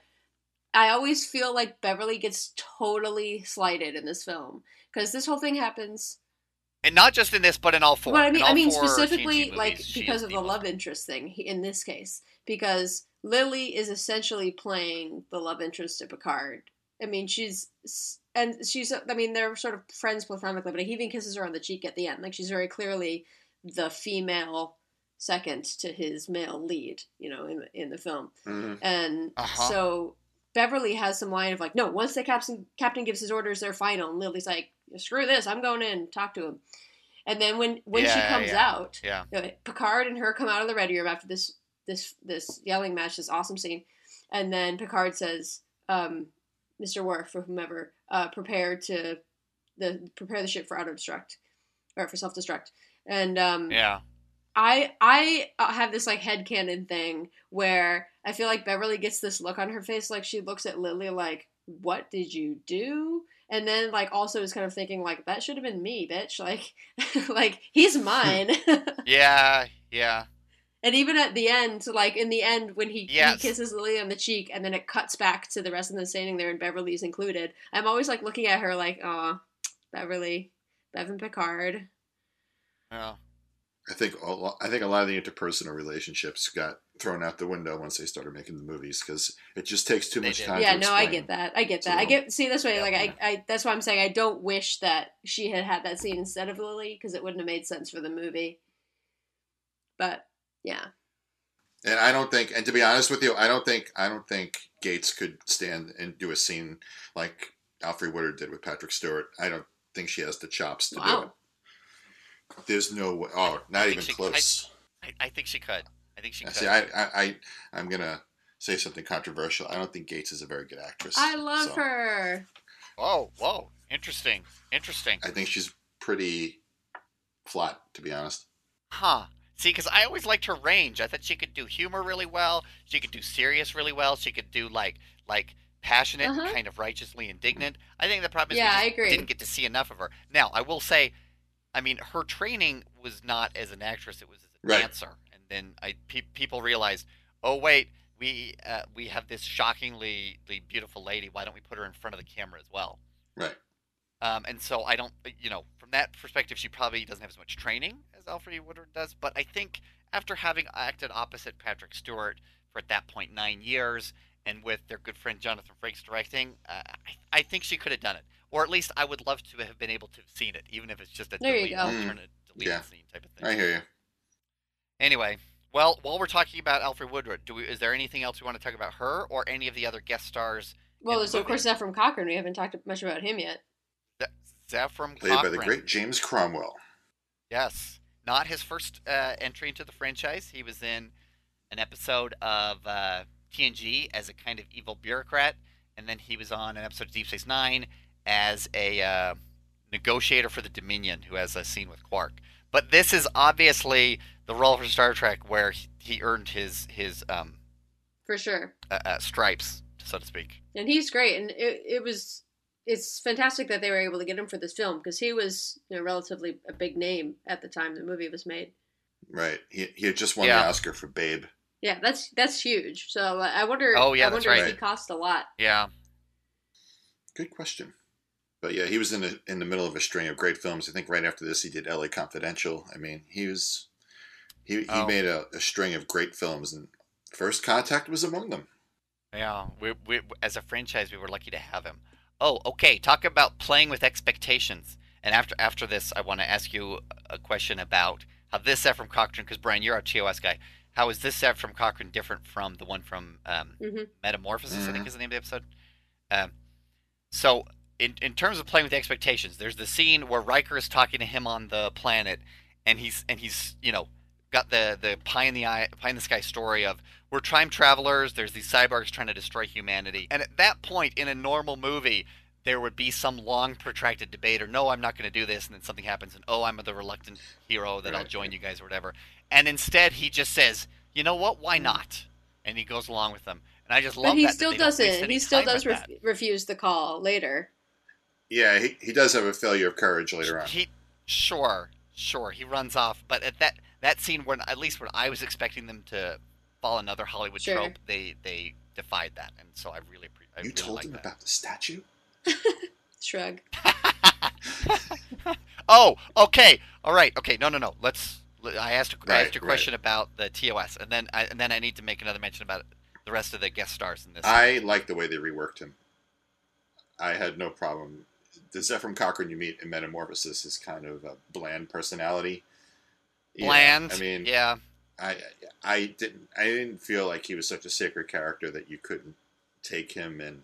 I always feel like Beverly gets totally slighted in this film because this whole thing happens. And not just in this, but in all four. Well, I In mean, all I mean four specifically T N G like movies, she because is of the most- love interest thing he- in this case, because Lily is essentially playing the love interest to Picard. I mean, she's and she's. I mean, they're sort of friends platonically, but he even kisses her on the cheek at the end. Like she's very clearly the female second to his male lead, you know, in the, in the film. Mhm. And Uh-huh. so Beverly has some line of like, no, once the captain captain gives his orders, they're final. And Lily's like, screw this, I'm going in, talk to him. And then when when she Yeah, comes yeah, out, yeah. you know, Picard and her come out of the ready room after this this this yelling match, this awesome scene, and then Picard says, um, "Mister Worf or whomever, uh, prepare to the prepare the ship for auto destruct or for self destruct." And um, Yeah. I I have this like headcanon thing where I feel like Beverly gets this look on her face, like she looks at Lily like, "What did you do?" And then like also is kind of thinking like, "That should have been me, bitch." Like, like he's mine. Yeah, yeah. And even at the end, like in the end when he, he Yes. kisses Lily on the cheek and then it cuts back to the rest of them standing there and Beverly's included, I'm always like looking at her like, "Aw, Beverly, Bevan Picard." Yeah. I think a lo- I think a lot of the interpersonal relationships got thrown out the window once they started making the movies because it just takes too They much did. time. Yeah, to no, I explain. get that. I get that. I So- get see this way. Yeah. Like I, I, that's why I'm saying I don't wish that she had had that scene instead of Lily because it wouldn't have made sense for the movie. But yeah, And I don't think, and to be honest with you, I don't think, I don't think Gates could stand and do a scene like Alfred Woodard did with Patrick Stewart. I don't think she has the chops to do it. wow. There's no way. Oh, not think even she- close. I, I think she could. I think she I could. See, I, I, I, I'm gonna say something controversial. I don't think Gates is a very good actress. I love so her. Whoa, whoa. Interesting. Interesting. I think she's pretty flat, to be honest. Huh. See, because I always liked her range. I thought she could do humor really well. She could do serious really well. She could do like like passionate, Uh-huh. kind of righteously indignant. I think the problem is Yeah, we I just agree. didn't get to see enough of her. Now, I will say, I mean, her training was not as an actress; it was as a Right. dancer. And then I pe- people realized, oh wait, we uh, we have this shockingly beautiful lady. Why don't we put her in front of the camera as well? Right. Um, and so I don't, you know, from that perspective, she probably doesn't have as much training as Alfred E. Woodard does. But I think after having acted opposite Patrick Stewart for at that point nine years, and with their good friend Jonathan Frakes directing, uh, I, I think she could have done it. Or at least I would love to have been able to have seen it, even if it's just a There you delete, go. alternate deleted Yeah. scene type of thing. I hear you. Anyway, well, while we're talking about Alfred Woodard, do we, is there anything else we want to talk about her or any of the other guest stars? Well, in the there's of movie? course Ephraim Cochrane. We haven't talked much about him yet. Ze- Zephram Played by Cochrane. the great James Cromwell. Yes. Not his first uh, entry into the franchise. He was in an episode of uh, T N G as a kind of evil bureaucrat, and then he was on an episode of Deep Space Nine as a uh, negotiator for the Dominion who has a scene with Quark. But this is obviously the role for Star Trek where he, he earned his, his um, For sure. uh, uh, stripes, so to speak. And he's great. And it, it was, it's fantastic that they were able to get him for this film because he was, you know, relatively a big name at the time the movie was made. Right. He, he had just won Yeah. the Oscar for Babe. Yeah, that's that's huge. So uh, I wonder. Oh, yeah, I that's wonder if right. he cost a lot. Yeah. Good question. But yeah, he was in the in the middle of a string of great films. I think right after this, he did L A Confidential. I mean, he was he he Oh. made a, a string of great films, and First Contact was among them. Yeah, we, we as a franchise, we were lucky to have him. Oh, okay. Talk about playing with expectations. And after after this, I want to ask you a question about how this Ephraim Cochrane, because Brian, you're our T O S guy. How is this Ephraim Cochrane different from the one from um, Mhm. Metamorphosis? I think Mhm. is the name of the episode. Um, so, in in terms of playing with expectations, there's the scene where Riker is talking to him on the planet, and he's and he's you know got the the pie in the eye, pie in the sky story of we're time travelers. There's these cyborgs trying to destroy humanity, and at that point in a normal movie, there would be some long protracted debate, or no, I'm not going to do this, and then something happens, and oh, I'm the reluctant hero that I'll Right, join right. you guys or whatever. And instead, he just says, you know what? Why not? And he goes along with them. And I just love But he that. still that they don't waste doesn't. any He still time does with ref- that. refuse the call later. Yeah, he, he does have a failure of courage later on. He, sure, sure, he runs off. But at that that scene, when at least when I was expecting them to follow another Hollywood Sure. trope, they they defied that, and so I really appre- I You really told like him that. about the statue? Shrug. Oh, okay, all right, okay. No, no, no. Let's. I asked. A, I Right, asked a right. question about the T O S, and then I, and then I need to make another mention about the rest of the guest stars in this. I like the way they reworked him. I had no problem. The Zephram Cochrane you meet in Metamorphosis is kind of a bland personality. Yeah, Bland. I mean, yeah. I I didn't I didn't feel like he was such a sacred character that you couldn't take him and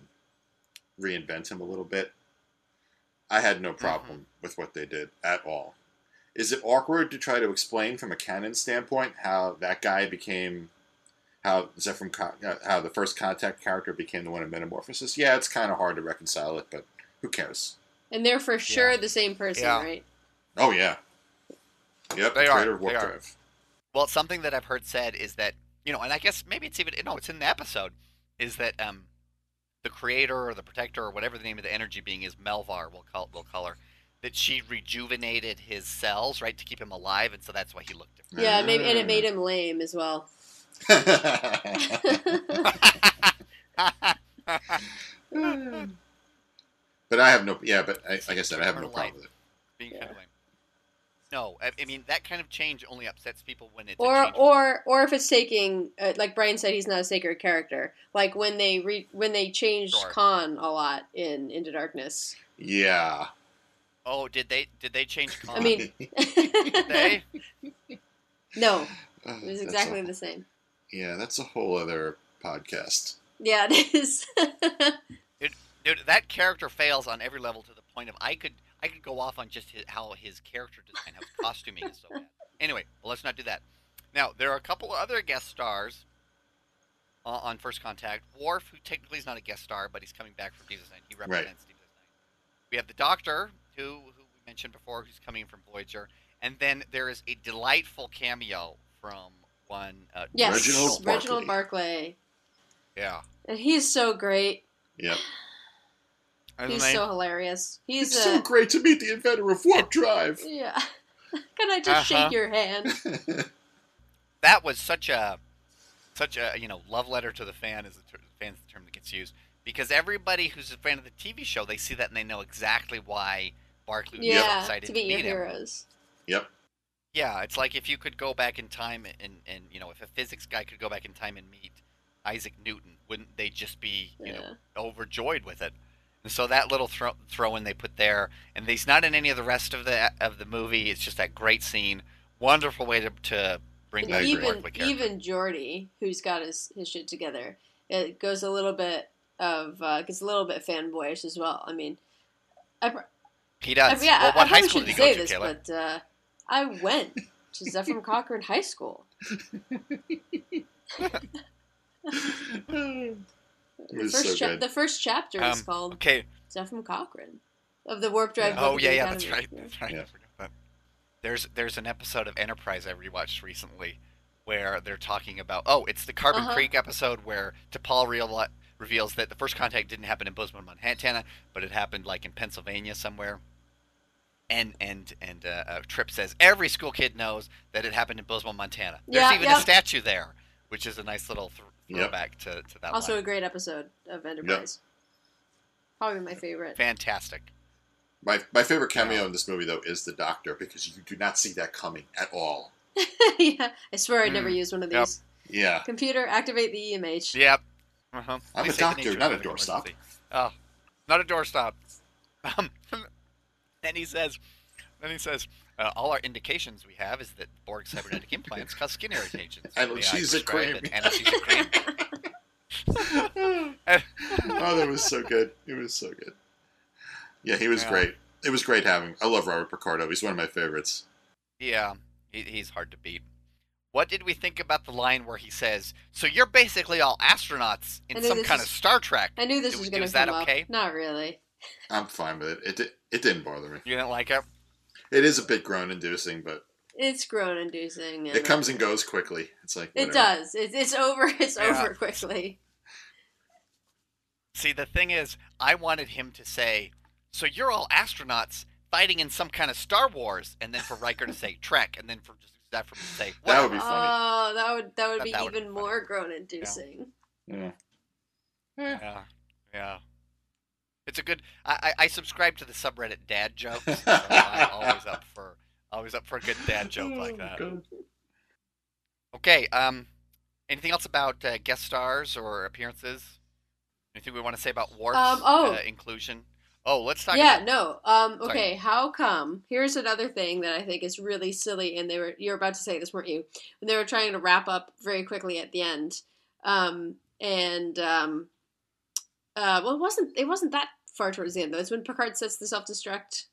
reinvent him a little bit. I had no problem with what they did at all. is it awkward to try to explain from a canon standpoint how that guy became, how Zefram, how the first Contact character became the one in Metamorphosis? Yeah, it's kind of hard to reconcile it, but who cares? And they're for sure Yeah. the same person, Yeah. right? Oh yeah. Yep, They the are, creator of Warp they are. Drive. Well, something that I've heard said is that, you know, and I guess maybe it's even, no, it's in the episode, is that um, the creator or the protector or whatever the name of the energy being is, Melvar, we'll call, we'll call her, that she rejuvenated his cells, right, to keep him alive, and so that's why he looked different. Yeah, maybe, and it made him lame as well. But I have no, yeah, but I, like I said, I have no Eternal problem with it. Being Yeah. kind of lame. No, I, I mean, that kind of change only upsets people when it's a Or change. or or if it's taking, uh, like Brian said, he's not a sacred character. Like when they re- when they changed Sure. Khan a lot in Into Darkness. Yeah. Oh, did they did they change Khan? I mean, they? no, Uh, it was that's exactly a- the same. Yeah, that's a whole other podcast. Yeah, it is. Dude, that character fails on every level to the point of I could I could go off on just his, how his character design, how his costuming is so bad. Anyway, well, let's not do that. Now, there are a couple other guest stars uh, on First Contact. Worf, who technically is not a guest star, but he's coming back from Deep Space Nine. He represents Deep Space Nine. We have the Doctor, who, who we mentioned before, who's coming from Voyager. And then there is a delightful cameo from one... Uh, Yes, Reginald Reginald, Barclay. Barclay. Yeah. And he's so great. Yep. And He's then- so hilarious. He's It's a so great to meet the inventor of Warp Drive. yeah. Can I just Uh-huh. shake your hand? that was such a such a you know love letter to the fan is the ter- fan's the term that gets used, because everybody who's a fan of the T V show, they see that and they know exactly why Barclay was so Yeah, excited to meet your him. heroes. Yep. Yeah, it's like if you could go back in time and and you know if a physics guy could go back in time and meet Isaac Newton, wouldn't they just be you know overjoyed with it? And so that little throw, throw in they put there, and he's not in any of the rest of the of the movie. It's just that great scene, wonderful way to, to bring And back the even Barclay character. even Geordi, who's got his, his shit together, it goes a little bit of uh, gets a little bit fanboyish as well. I mean, I, pr- He I, does. yeah, well, I, what I high probably school did shouldn't he go say to, this, Kayla? but uh, I went to Zephyr Cochrane High School. It The was first, so cha- good. the first chapter is Um, called Okay. Zephyr Cochrane of the Warp Drive. Yeah. Oh Book yeah, of the yeah, that's Academy. right. Yeah. That's right. Yeah. I forgot that. There's there's an episode of Enterprise I rewatched recently where they're talking about oh, it's the Carbon Uh-huh. Creek episode where T'Pol real, reveals that the first contact didn't happen in Bozeman, Montana, but it happened like in Pennsylvania somewhere. And and and uh, uh, Trip says every school kid knows that it happened in Bozeman, Montana. There's Yeah, even yep. a statue there, which is a nice little th- Yep. throwback to, to that. Also line. a great episode of Enterprise. Probably my favorite. Fantastic. My my favorite cameo in this movie though is the Doctor, because you do not see that coming at all. Yeah, I swear I'd never Mm. used one of Yep. these. Yeah. Computer, activate the E M H. Yep. Uh-huh. I'm They a say the doctor, nature not of a an doorstop. emergency. Oh, not a doorstop. Um, then he says, then he says, uh, all our indications we have is that Borg cybernetic implants cause skin irritations. May I Analgesia prescribe cream. an Anesthesia cream. Oh, that was so good. It was so good. Yeah, he was Yeah. great. It was great having. I love Robert Picardo. He's one of my favorites. Yeah, he, he's hard to beat. What did we think about the line where he says, "So you're basically all astronauts I in knew some this kind was- of Star Trek"? I knew this It was was- going to was that come okay? up. Not really. I'm fine with it. It di- it didn't bother me. You didn't like it? It is a bit groan-inducing, but It's groan-inducing. it comes and goes quickly. It's like It whatever. does. It, it's over. It's Yeah. over quickly. See, the thing is, I wanted him to say, "So you're all astronauts fighting in some kind of Star Wars," and then for Riker to say Trek, and then for just that for him to say, That would "Whatever." be funny. Oh, that would that would That- be that would even be funny. more groan-inducing. Yeah. Yeah, yeah. It's a good. I, I I subscribe to the subreddit dad jokes. So I'm always up for always up for a good dad joke like that. Good. Okay. Um, anything else about uh, guest stars or appearances? Anything we want to say about Worf's Um, oh. uh, inclusion? Oh, let's talk. Yeah, about, no. Um, Sorry. okay, how come? Here's another thing that I think is really silly, and they were you were about to say this, weren't you? When they were trying to wrap up very quickly at the end, um, and um, uh, well, it wasn't it wasn't that far towards the end though. It's when Picard sets the self destruct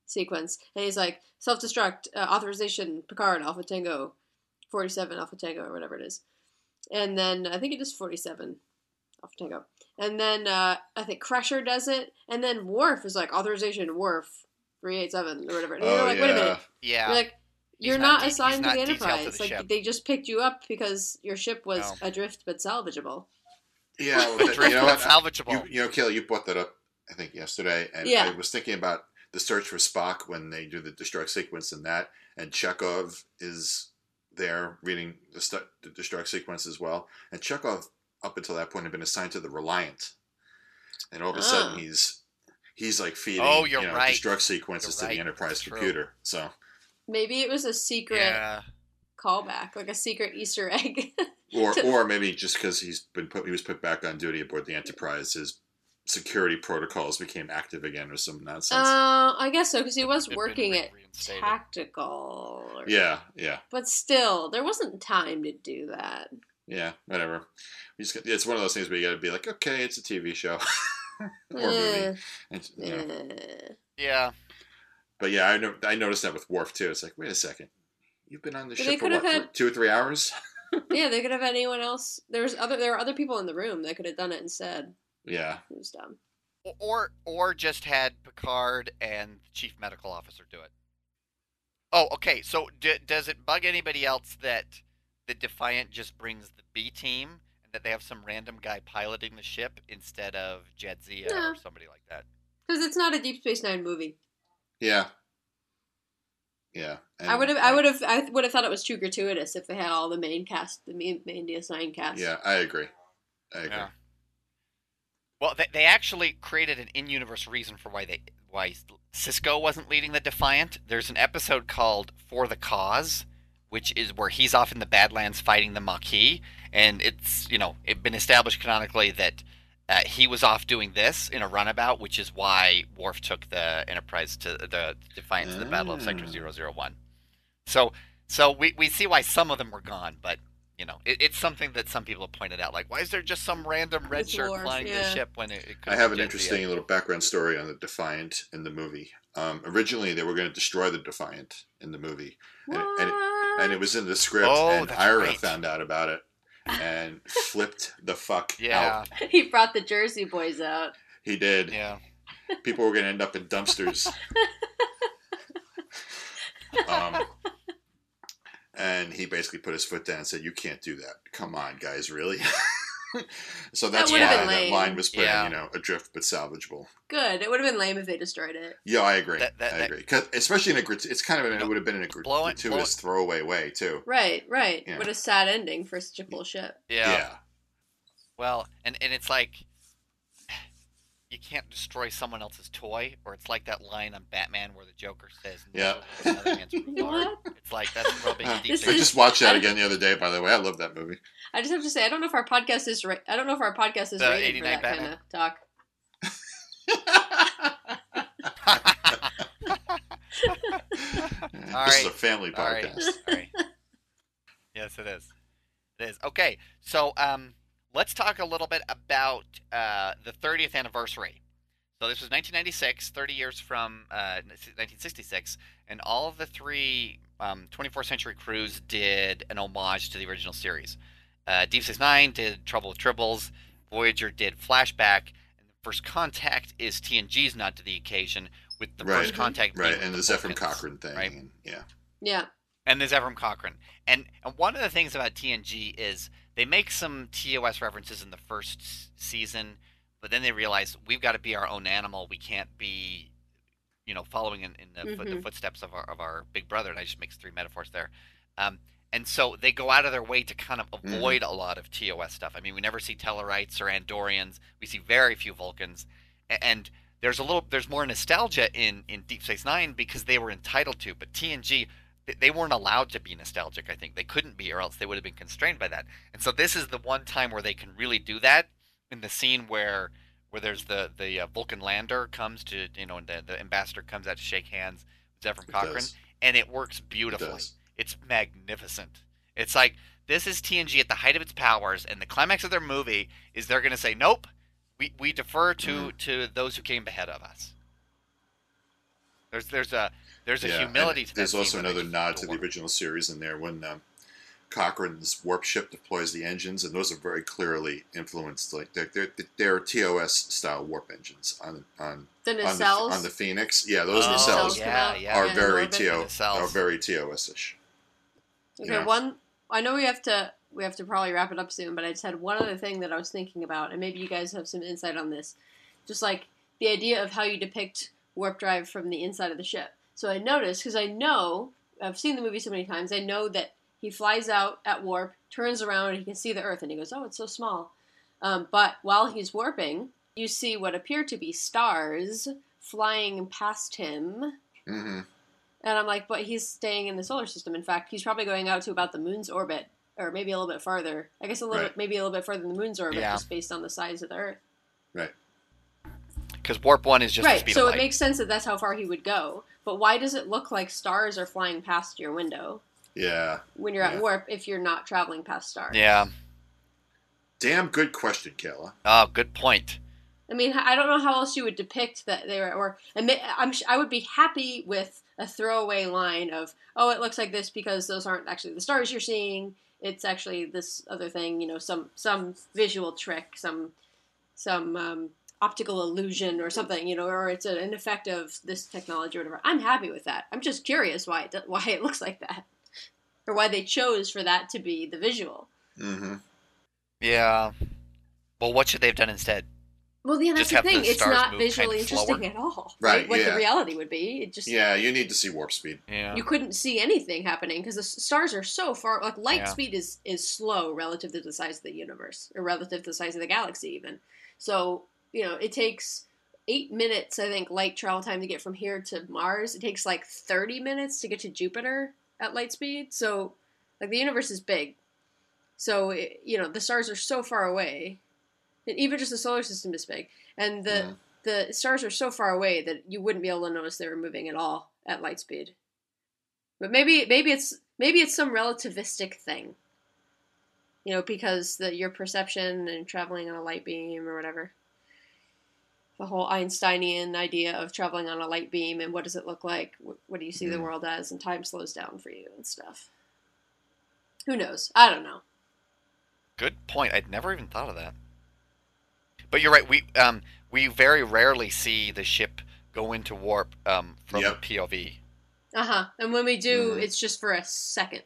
sequence, and he's like, self-destruct, uh, authorization, Picard, Alpha Tango, forty-seven, Alpha Tango, or whatever it is. And then, I think it is forty-seven, Alpha Tango. And then, uh, I think Crusher does it, and then Worf is like, authorization, Worf, three eighty-seven, or whatever. And Oh, you're like, wait a yeah. minute. Yeah. You're like, He's you're not not, de- he's assigned not to the detailed to Enterprise. the like, ship. they just picked you up because your ship was No. adrift but salvageable. Yeah, well, that- Drift you know but what? salvageable. You, you know, Kayla, you brought that up, I think, yesterday, and Yeah. I was thinking about the search for Spock when they do the destruct sequence and that, and Chekhov is there reading the, stu- the destruct sequence as well, and Chekhov, up until that point, had been assigned to the Reliant, and all of a Ah. sudden he's he's like feeding Oh, you're you know, right. destruct sequences You're to the right. Enterprise That's true. computer. So, Maybe it was a secret Yeah. callback, like a secret Easter egg. or To- or maybe just because he's been put, he was put back on duty aboard the Enterprise, his security protocols became active again, or some nonsense. Uh, I guess so, because he was It'd been working re- at reinstated. Tactical. Or, yeah, yeah. But still, there wasn't time to do that. Yeah, whatever. We just, it's one of those things where you got to be like, okay, it's a T V show or movie. Eh, It's, you know. eh. Yeah. But yeah, I know, I noticed that with Worf too. It's like, wait a second, you've been on the But they ship for could what, have had- th- two or three hours? Yeah, they could have anyone else. There was other. There were other people in the room that could have done it instead. Yeah, It was dumb. Or or just had Picard and the chief medical officer do it. Oh, okay. So d- does it bug anybody else that the Defiant just brings the B team and that they have some random guy piloting the ship instead of Jadzia No. or somebody like that? Because it's not a Deep Space Nine movie. yeah, yeah. And I would have. I would have. I would have thought it was too gratuitous if they had all the main cast, the main, main D S nine cast. Yeah, I agree. I agree. Yeah. Well, they, they actually created an in-universe reason for why they why Cisco wasn't leading the Defiant. There's an episode called "For the Cause," which is where he's off in the Badlands fighting the Maquis, and it's you know it's been established canonically that uh, he was off doing this in a runabout, which is why Worf took the Enterprise to the Defiant to the Battle of Sector Ah. zero zero one. So so we we see why some of them were gone, but. You know, it, it's something that some people have pointed out. Like, why is there just some random red It's shirt Worf, flying the yeah. ship when it, it could I be have an Jadzia? interesting little background story on the Defiant in the movie. Um, originally, they were going to destroy the Defiant in the movie, and, What? and, it, and it was in the script, Oh, and that's Ira right. found out about it and flipped the fuck Yeah, out. He brought the Jersey Boys out. He did. yeah. People were going to end up in dumpsters. um, and he basically put his foot down and said, "You can't do that. Come on, guys, really?" So that's would've why been that lame. line was put Yeah. in, you know, adrift but salvageable. Good. It would have been lame if they destroyed it. Yeah, I agree. That- that- I that- agree. 'Cause especially in a grat- it's kind of an, it would have been in a grat- Blow it- gratuitous throwaway way too. Right, right. Yeah. What a sad ending for such a cool ship. yeah, Yeah. Well, and and it's like you can't destroy someone else's toy, or it's like that line on Batman where the Joker says, "No, Yeah. with another man's regard." What? It's like that's rubbing Uh, deep. This I in- is- just watched that I- again the other day. By the way, I love that movie. I just have to say, I don't know if our podcast is. Ra- I don't know if our podcast is The rated for eighty-nine that kind Batman? of talk. All this is right. a family All right. podcast. All right. Yes, it is. It is. Okay, so um, let's talk a little bit about uh, the thirtieth anniversary. So this was nineteen ninety-six, thirty years from uh, nineteen sixty-six, and all of the three um, twenty-fourth century crews did an homage to the original series. Uh, Deep Space Nine did Trouble with Tribbles, Voyager did Flashback, and First Contact is T N G's nod to the occasion, with the Right. First Contact being Right, with and the the Zephyr Vulcans, Cochrane thing. right? And, yeah. Yeah. And there's Ephraim Cochrane. And, and one of the things about T N G is they make some T O S references in the first s- season, but then they realize we've got to be our own animal. We can't be, you know, following in, in the, foot the Mhm. footsteps of our of our big brother. And I just makes three metaphors there. Um, and so they go out of their way to kind of avoid a lot of T O S stuff. I mean, we never see Tellarites or Andorians. We see very few Vulcans. A- And there's a little, there's more nostalgia in, in Deep Space Nine because they were entitled to, but T N G, th- they weren't allowed to be nostalgic. I think they couldn't be, or else they would have been constrained by that. And so this is the one time where they can really do that, in the scene where where there's the the uh, Vulcan lander comes to, you know, and the, the ambassador comes out to shake hands with Zephyr It Cochrane, does. and it works It beautifully. does. It's magnificent. It's like this is T N G at the height of its powers, and the climax of their movie is they're going to say, "Nope, we we defer to Mhm. to those who came ahead of us." There's there's a there's a Yeah, humility and to that. there's scene also where they another just nod go to the warp. original series in there when um, Cochrane's warp ship deploys the engines, and those are very clearly influenced. Like they're they're, they're T O S style warp engines on on The on the, nacelles. on the Phoenix. Yeah, those Oh, nacelles come yeah, out, yeah. are yeah, very in T O orbit. The nacelles. are very T O S-ish. Okay, Yeah. one. I know we have to we have to probably wrap it up soon, but I just had one other thing that I was thinking about, and maybe you guys have some insight on this. Just like the idea of how you depict warp drive from the inside of the ship. So I noticed, because I know I've seen the movie so many times, I know that he flies out at warp, turns around, and he can see the Earth, and he goes, "Oh, it's so small." Um, but while he's warping, you see what appear to be stars flying past him. Mm-hmm. And I'm like, but he's staying in the solar system. In fact, he's probably going out to about the moon's orbit, or maybe a little bit farther. I guess a little Right. bit, maybe a little bit further than the moon's orbit, Yeah. just based on the size of the Earth. Right. Because warp one is just the Right. speed So of it light. makes sense that that's how far he would go. But why does it look like stars are flying past your window Yeah. when you're Yeah. at warp if you're not traveling past stars? Yeah. Damn good question, Kayla. Oh, good point. I mean, I don't know how else you would depict that they were, or admit, I'm, I would be happy with a throwaway line of, oh, it looks like this because those aren't actually the stars you're seeing. It's actually this other thing, you know, some some visual trick, some some um, optical illusion or something, you know, or it's a, an effect of this technology or whatever. I'm happy with that. I'm just curious why it, do- why it looks like that, or why they chose for that to be the visual. Mm-hmm. Yeah. Well, what should they have done instead? Well, yeah, that's Just the have the thing. It's stars not move visually kind of interesting slower. at all, Right, What yeah. the reality would be, it just Yeah, you need to see warp speed. Yeah. you couldn't see anything happening because the s- stars are so far. Like light Yeah. speed is is slow relative to the size of the universe, or relative to the size of the galaxy, even. So you know, it takes eight minutes, I think, light travel time to get from here to Mars. It takes like thirty minutes to get to Jupiter at light speed. So, like the universe is big. So it, you know, the stars are so far away, and even just the solar system is big, and the Mhm. the stars are so far away that you wouldn't be able to notice they were moving at all at light speed. But maybe maybe it's maybe it's some relativistic thing. You know, because the your perception and traveling on a light beam or whatever. The whole Einsteinian idea of traveling on a light beam and what does it look like? What, what do you see the Mm. world as? And time slows down for you and stuff. Who knows? I don't know. Good point. I'd never even thought of that. But you're right. We um we very rarely see the ship go into warp um from Yep. the P O V. Uh huh. And when we do, Mhm. it's just for a second.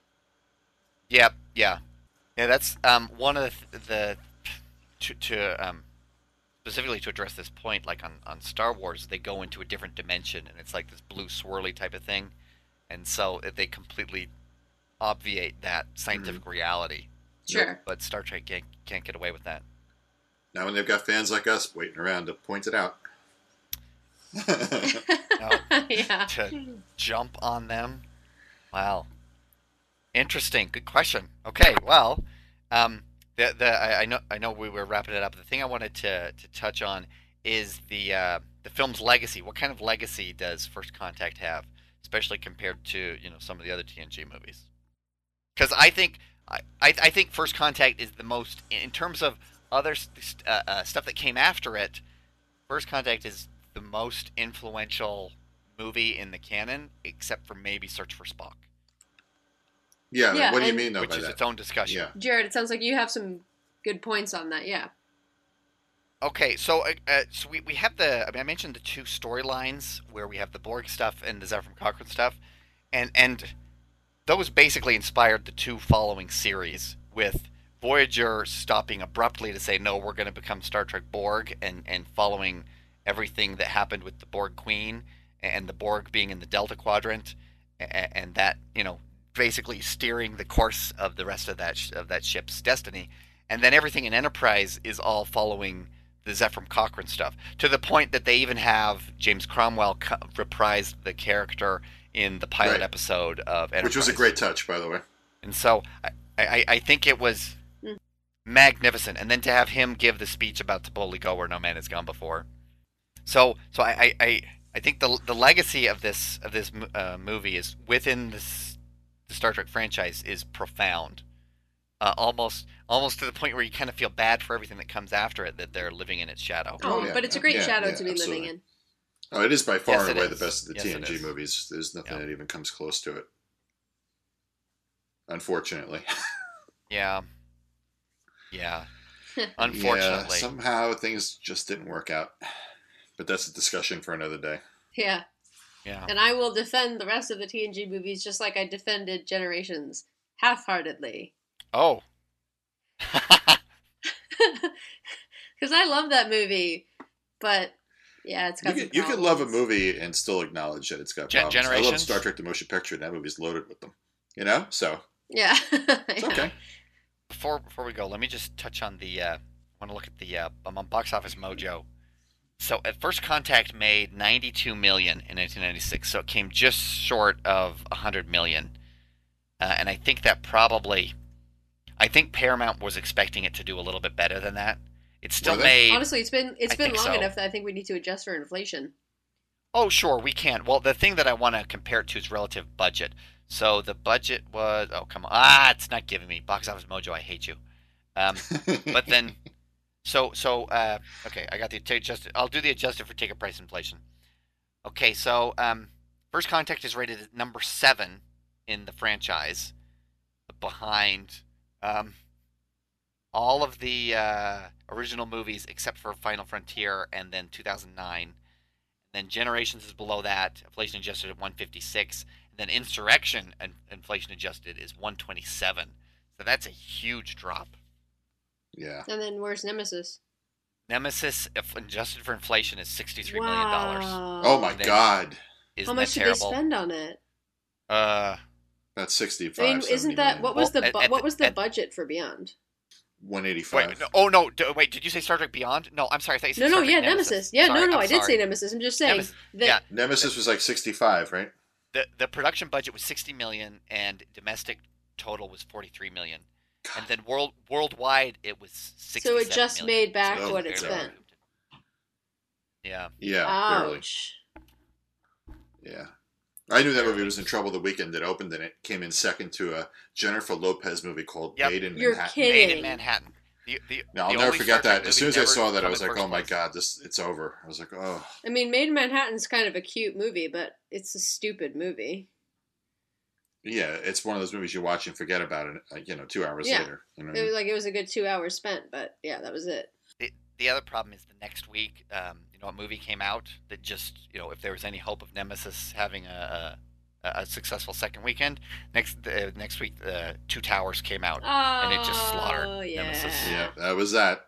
Yep. Yeah. Yeah. That's um one of the, the to to um specifically to address this point. Like on on Star Wars, they go into a different dimension, and it's like this blue swirly type of thing, and so they completely obviate that scientific reality. Sure. But Star Trek can't, can't get away with that. Now when they've got fans like us waiting around to point it out. No. Yeah. To jump on them. Wow. Interesting. Good question. Okay. Well, um, the the I, I know I know we were wrapping it up. The thing I wanted to to touch on is the uh, the film's legacy. What kind of legacy does First Contact have, especially compared to you know some of the other T N G movies? Because I think I, I I think First Contact is the most in terms of other st- uh, uh, stuff that came after it. First Contact is the most influential movie in the canon, except for maybe Search for Spock, Yeah, Yeah, what do you and- mean though which by is that? its own discussion. Yeah. Jared, it sounds like you have some good points on that. Yeah. Okay, so uh, uh, so we, we have the I mean I mentioned the two storylines where we have the Borg stuff and the Zefram Cochrane stuff, and and those basically inspired the two following series, with Voyager stopping abruptly to say no, we're going to become Star Trek Borg, and and following everything that happened with the Borg Queen and the Borg being in the Delta Quadrant, and, and that you know basically steering the course of the rest of that sh- of that ship's destiny, and then everything in Enterprise is all following the Zefram Cochrane stuff, to the point that they even have James Cromwell co- reprise the character in the pilot Right. episode of Enterprise. Which was a great touch, by the way. And so I, I, I think it was Mm. magnificent. And then to have him give the speech about to boldly go where no man has gone before. So so I, I, I, I think the the legacy of this of this uh, movie is within this the Star Trek franchise is profound. Uh, almost almost to the point where you kind of feel bad for everything that comes after it, that they're living in its shadow. Oh, Oh, yeah. but it's a great Yeah, shadow yeah, to be absolutely. living in. Oh, it is by far Yes, and it away is. the best of the Yes, T it N G is. movies. There's nothing Yeah. that even comes close to it. Unfortunately. Yeah. Yeah. Yeah, Unfortunately. somehow things just didn't work out. But that's a discussion for another day. Yeah. Yeah. And I will defend the rest of the T N G movies just like I defended Generations, half-heartedly. Oh. Because I love that movie, but yeah, it's got You some can, you can love a problems. movie and still acknowledge that it's got Gen- problems. I love Generations? Star Trek: The Motion Picture, and that movie's loaded with them. You know? So, Yeah. it's okay. Before before we go, let me just touch on the. Uh, I want to look at the. Uh, I'm on Box Office Mojo. So, at First Contact made ninety-two million dollars in nineteen ninety-six, so it came just short of one hundred million dollars. Uh, and I think that probably. I think Paramount was expecting it to do a little bit better than that. It still Were they? made. Honestly, it's been it's I been think long so. enough that I think we need to adjust for inflation. Oh, sure, we can. Well, the thing that I want to compare it to is relative budget. So the budget was. Oh, come on. Ah, it's not giving me. Box Office Mojo, I hate you. Um, but then. So, so uh, okay, I got the adjusted. I'll do the adjusted for ticket price inflation. Okay, so um, First Contact is rated at number seven in the franchise, behind um, all of the uh, original movies except for Final Frontier and then two thousand nine. Then Generations is below that, inflation adjusted at one fifty-six. And then Insurrection and inflation adjusted is one twenty-seven. So that's a huge drop. Yeah. And then where's Nemesis? Nemesis, if adjusted for inflation, is sixty-three million dollars. Wow. Oh my Then- God. Isn't How much that did terrible? they spend on it? Uh, That's sixty-five. I mean, isn't seventy that million. what was Well, the at- bu- at what the- was the at- budget for Beyond? one eighty-five. wait, no, oh no, d- wait, did you say Star Trek Beyond? No, I'm sorry. I thought you said No, no, Star Trek yeah, Nemesis. Yeah, Sorry, no, no, I'm I did sorry. say Nemesis. I'm just saying Nemesis, that. yeah. Nemesis was like sixty-five, right? The the production budget was sixty million and domestic total was forty-three million. And then world worldwide it was sixty-seven So it just million. made back Oh, what it God. spent. Yeah. Yeah, barely. Ouch. Yeah. I knew that movie was in trouble the weekend it opened, and it came in second to a Jennifer Lopez movie called Yep. Made in You're Manhattan. kidding. Made in Manhattan. The, the, No, I'll the never only forget Star Trek that. As movie soon as I never saw that, I come was in like, first "Oh my place. God, this it's over." I was like, "Oh, I mean, Made in Manhattan's kind of a cute movie, but it's a stupid movie. yeah." It's one of those movies you watch and forget about it. Like, you know, two hours Yeah. later. You know, It was like it was a good two hours spent, but yeah, that was it. The, the other problem is the next week, um, you know, a movie came out that just, you know, if there was any hope of Nemesis having a, a, a successful second weekend, next uh, next week, uh, Two Towers came out. Oh, And it just slaughtered yeah. Nemesis. yeah, that was that.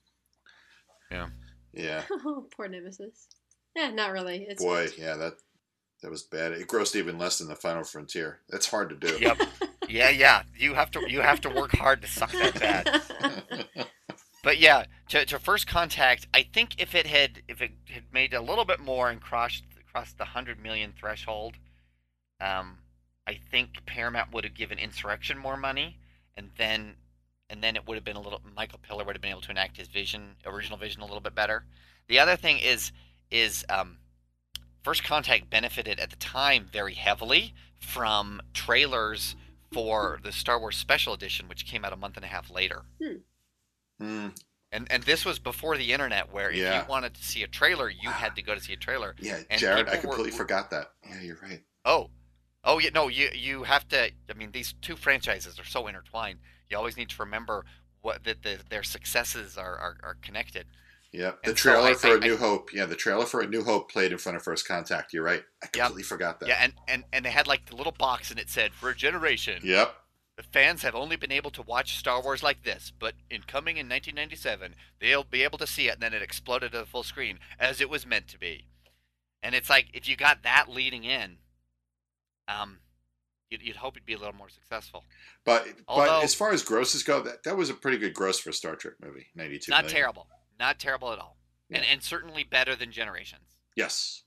Yeah. Yeah, Oh, poor Nemesis. Yeah, not really. It's boy, yeah, that that was bad. It grossed even less than the Final Frontier. That's hard to do. Yep. Yeah, yeah. You have to you have to work hard to suck that bad. But yeah, to, to First Contact, I think if it had if it had made a little bit more and crossed crossed the hundred million threshold, um, I think Paramount would have given Insurrection more money, and then and then it would have been a little. Michael Piller would have been able to enact his vision, original vision, a little bit better. The other thing is is um, First Contact benefited at the time very heavily from trailers for the Star Wars Special Edition, which came out a month and a half later. Hmm. And and this was before the internet, where if Yeah. you wanted to see a trailer, you had to go to see a trailer. Yeah, And Jared, I people were- completely forgot that. Yeah, you're right. Oh, oh yeah, no, you you have to. I mean, these two franchises are so intertwined. You always need to remember what that the, their successes are, are, are connected. Yeah, the And so trailer I- for I- A New I- Hope. Yeah, the trailer for A New Hope played in front of First Contact. You're right. I completely forgot that. Yeah, and, and and they had like the little box, and it said for a generation. Yep. The fans have only been able to watch Star Wars like this, but in coming in nineteen ninety-seven, they'll be able to see it, and then it exploded to the full screen, as it was meant to be. And it's like, if you got that leading in, um, you'd, you'd hope it'd be a little more successful. But Although- but as far as grosses go, that, that was a pretty good gross for a Star Trek movie. ninety-two Not million. terrible. Not terrible at all. And Yeah. and certainly better than Generations Yes.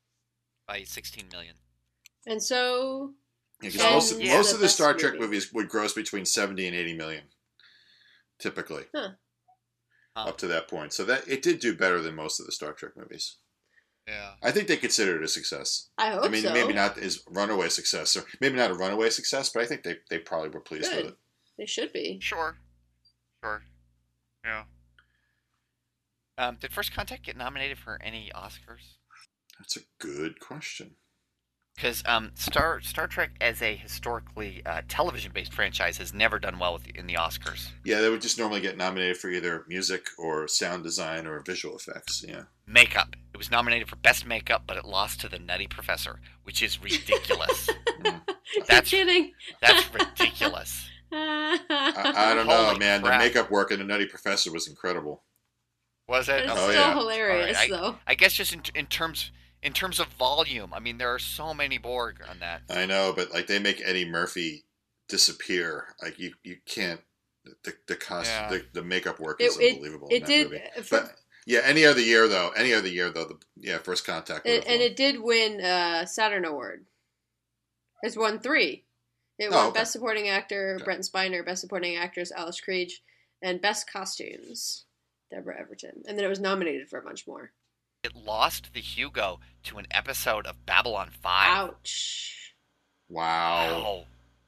by sixteen million. And so, Yeah, 'cause And most, of- yeah, most the of the best Star Trek movie. movies would gross between seventy and eighty million, typically, huh. Huh. up to that point. So that it did do better than most of the Star Trek movies. Yeah. I think they consider it a success. I hope I mean, so. maybe not as runaway success, or maybe not a runaway success, but I think they, they probably were pleased Good. with it. They should be. Sure. Sure. Yeah. Um, did First Contact get nominated for any Oscars? That's a good question. Because um, Star Star Trek, as a historically uh, television-based franchise, has never done well with the, in the Oscars. Yeah, they would just normally get nominated for either music or sound design or visual effects. Yeah. Makeup. It was nominated for Best Makeup, but it lost to The Nutty Professor, which is ridiculous. Mm. That's You're kidding. That's ridiculous. I, I don't know, Holy man. crap. The makeup work in The Nutty Professor was incredible. Was it? It's Oh, still yeah. hilarious, All right, though. I guess just in, in terms in terms of volume, I mean, there are so many Borg on that. I know, but like they make Eddie Murphy disappear. Like you, you can't. The the cost, Yeah. the, the makeup work It- is it- unbelievable. It in that did, movie. uh, for- But yeah, any other year though, any other year though, the yeah, First Contact. and, would've and won. it did win a Saturn Award. It's won three. It Oh, won okay. Best Supporting Actor, Okay. Brent Spiner, Best Supporting Actress, Alice Krige, and Best Costumes, Deborah Everton. And then it was nominated for a bunch more. It lost the Hugo to an episode of Babylon five. Ouch. Wow. Wow.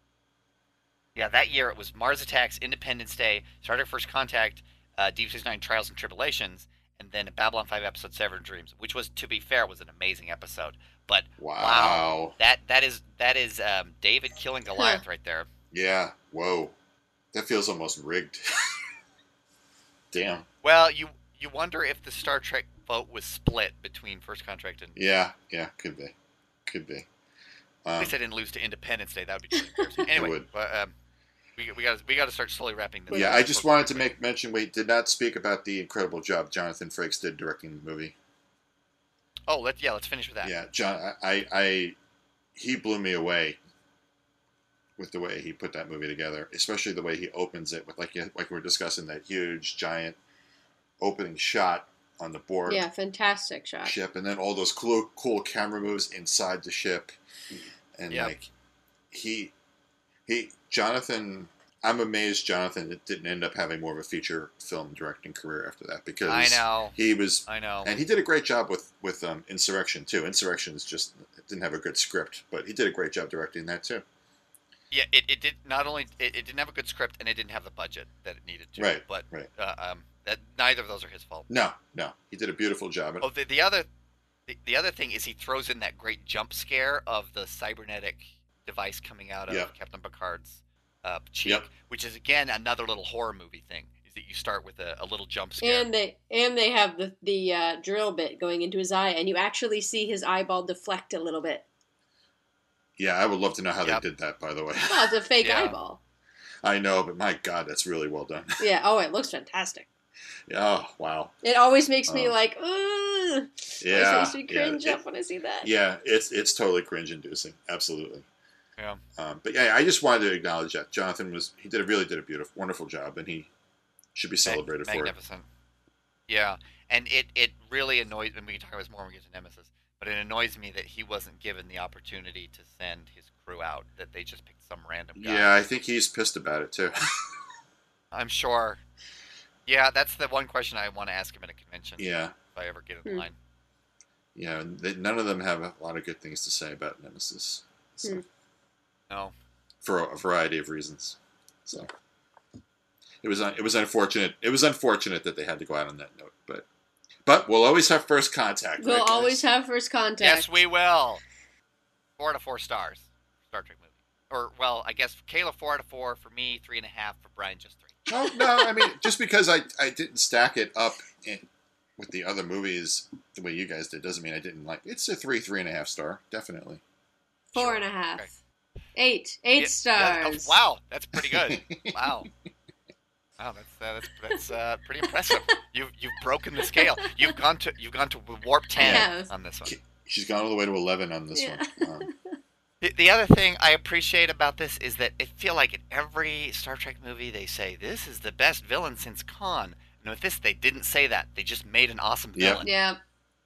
Yeah, that year it was Mars Attacks, Independence Day, Star Trek First Contact, uh, Deep Space Nine Trials and Tribulations, and then a Babylon five episode, Severed Dreams, which was, to be fair, was an amazing episode. But Wow. that that is that is um, David killing Goliath right there. Yeah. Whoa. That feels almost rigged. Damn. Well, you you wonder if the Star Trek vote was split between First Contact and. Yeah. Yeah. Could be. Could be. At Um, least I didn't lose to Independence Day. That would be pretty embarrassing. Anyway, would. but, um, we we got we got to start slowly wrapping this. yeah. up I just for- wanted to make mention. We did not speak about the incredible job Jonathan Frakes did directing the movie. Oh, let yeah, let's finish with that. Yeah, John, I, I, I, he blew me away with the way he put that movie together, especially the way he opens it with, like, like we were discussing, that huge, giant opening shot on the board Yeah, fantastic shot. ship, and then all those cool, cool camera moves inside the ship, and Yep. like he, he, Jonathan. I'm amazed Jonathan didn't end up having more of a feature film directing career after that, because I know, he was. I know. And he did a great job with with um, Insurrection too. Insurrection is just it didn't have a good script, but he did a great job directing that too. Yeah, it, it did not only it, it didn't have a good script and it didn't have the budget that it needed to. Right, But right. Uh, um, that neither of those are his fault. No, no, he did a beautiful job. And, Oh, the, the other the, the other thing is he throws in that great jump scare of the cybernetic device coming out of Yep. Captain Picard's uh, cheek, Yep. which is again another little horror movie thing. Is that you start with a, a little jump scare. And they and they have the the uh, drill bit going into his eye, and you actually see his eyeball deflect a little bit. yeah, I would love to know how Yep. they did that. By the way, Well, it's a fake Yeah. eyeball. I know, but my God, that's really well done. Yeah. Oh, it looks fantastic. Oh wow, It always makes me Oh. like, ugh. yeah, It makes me yeah, cringe it- up when I see that. yeah, it's it's totally cringe inducing, absolutely. Yeah. Um, but yeah, I just wanted to acknowledge that Jonathan was he did a really did a beautiful, wonderful job, and he should be celebrated for it. Magnificent. Yeah, and it, it really annoys, and we can talk about this more when we get to Nemesis, but it annoys me that he wasn't given the opportunity to send his crew out, that they just picked some random guy. Yeah, I think he's pissed about it too. I'm sure. Yeah, that's the one question I want to ask him at a convention. yeah. If I ever get in Hmm. line. Yeah, they, none of them have a lot of good things to say about Nemesis, so, Hmm. No. for a variety of reasons. So it was un- it was unfortunate. It was unfortunate that they had to go out on that note, but but we'll always have first contact. We'll right, guys? always have first contact. Yes, we will. Four out of four stars. Star Trek movie. Or, well, I guess Kayla, four out of four. For me, three and a half. For Brian, just three. No, no. I mean, just because I I didn't stack it up in, with the other movies the way you guys did doesn't mean I didn't like. It's a three, three and a half star, definitely. Four Sure. and a half. Okay. Eight. Eight Yeah, yeah, oh, stars. wow, that's pretty good. Wow. Wow, that's uh, that's that's uh, pretty impressive. You've you've broken the scale. You've gone to you've gone to warp ten Yes. on this one. She's gone all the way to eleven on this Yeah. one. Um, The, the other thing I appreciate about this is that I feel like in every Star Trek movie they say this is the best villain since Khan. And with this, they didn't say that. They just made an awesome Yep. villain. Yeah.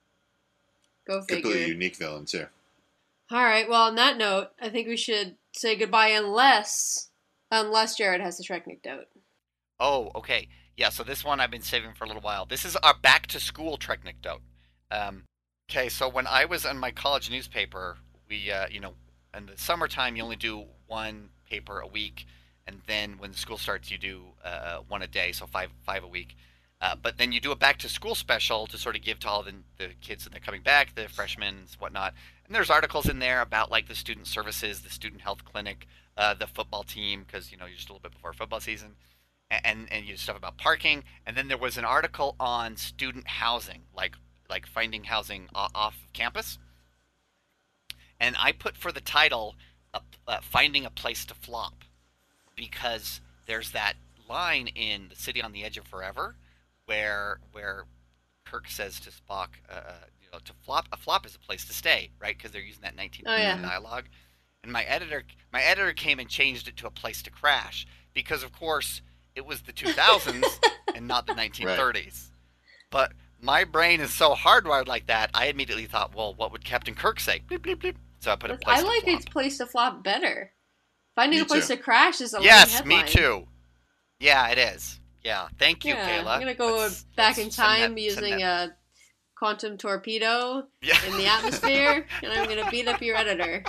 Go figure. completely unique villain too. All right. Well, on that note, I think we should say goodbye unless unless Jared has the Trek anecdote. Oh, okay. Yeah, so this one I've been saving for a little while. This is our back to school Trek anecdote. Um, okay, so when I was in my college newspaper, we, uh, you know, in the summertime you only do one paper a week, and then when the school starts you do uh, one a day, so five five a week. Uh, but then you do a back to school special to sort of give to all the, the kids that are coming back, the freshmen, and whatnot. And there's articles in there about like the student services, the student health clinic, uh, the football team, because you know you're just a little bit before football season, and, and and you stuff about parking. And then there was an article on student housing, like like finding housing off of campus. And I put for the title, uh, uh, "Finding a Place to Flop," because there's that line in The City on the Edge of Forever where where Kirk says to Spock, uh, you know, to flop a flop is a place to stay, right? Because they're using that nineteen fifties Oh, yeah. dialogue. And my editor my editor came and changed it to a place to crash because, of course, it was the two thousands and not the nineteen thirties. Right. But my brain is so hardwired like that, I immediately thought, well, what would Captain Kirk say? Bleep, bleep, bleep. So I put a place I to like flop. its place to flop better. Finding Me a place too. to crash is a Yes, lame me headline. too. Yeah, it is. Yeah, thank you, Yeah, Kayla. I'm gonna go Let's- back let's in send time that- using send that- a quantum torpedo Yeah. in the atmosphere, and I'm gonna beat up your editor.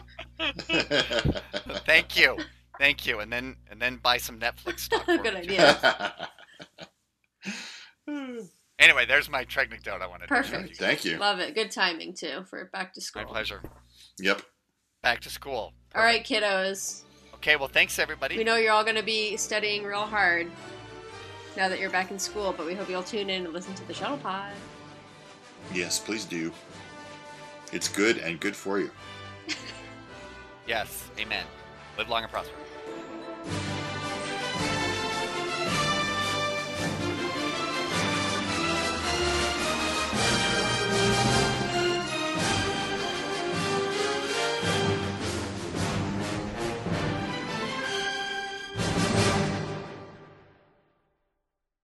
Thank you, thank you, and then and then buy some Netflix stock. for Good me, too. idea. Anyway, there's my Trek anecdote I wanted to share Perfect. with you. Thank you. Love it. Good timing too for back to school. My pleasure. Yep. Back to school. All right, kiddos. Okay, well, thanks everybody. We know you're all gonna be studying real hard now that you're back in school, but we hope you'll tune in and listen to the Shuttle Pod. Yes, please do. It's good and good for you. Yes, amen. Live long and prosper.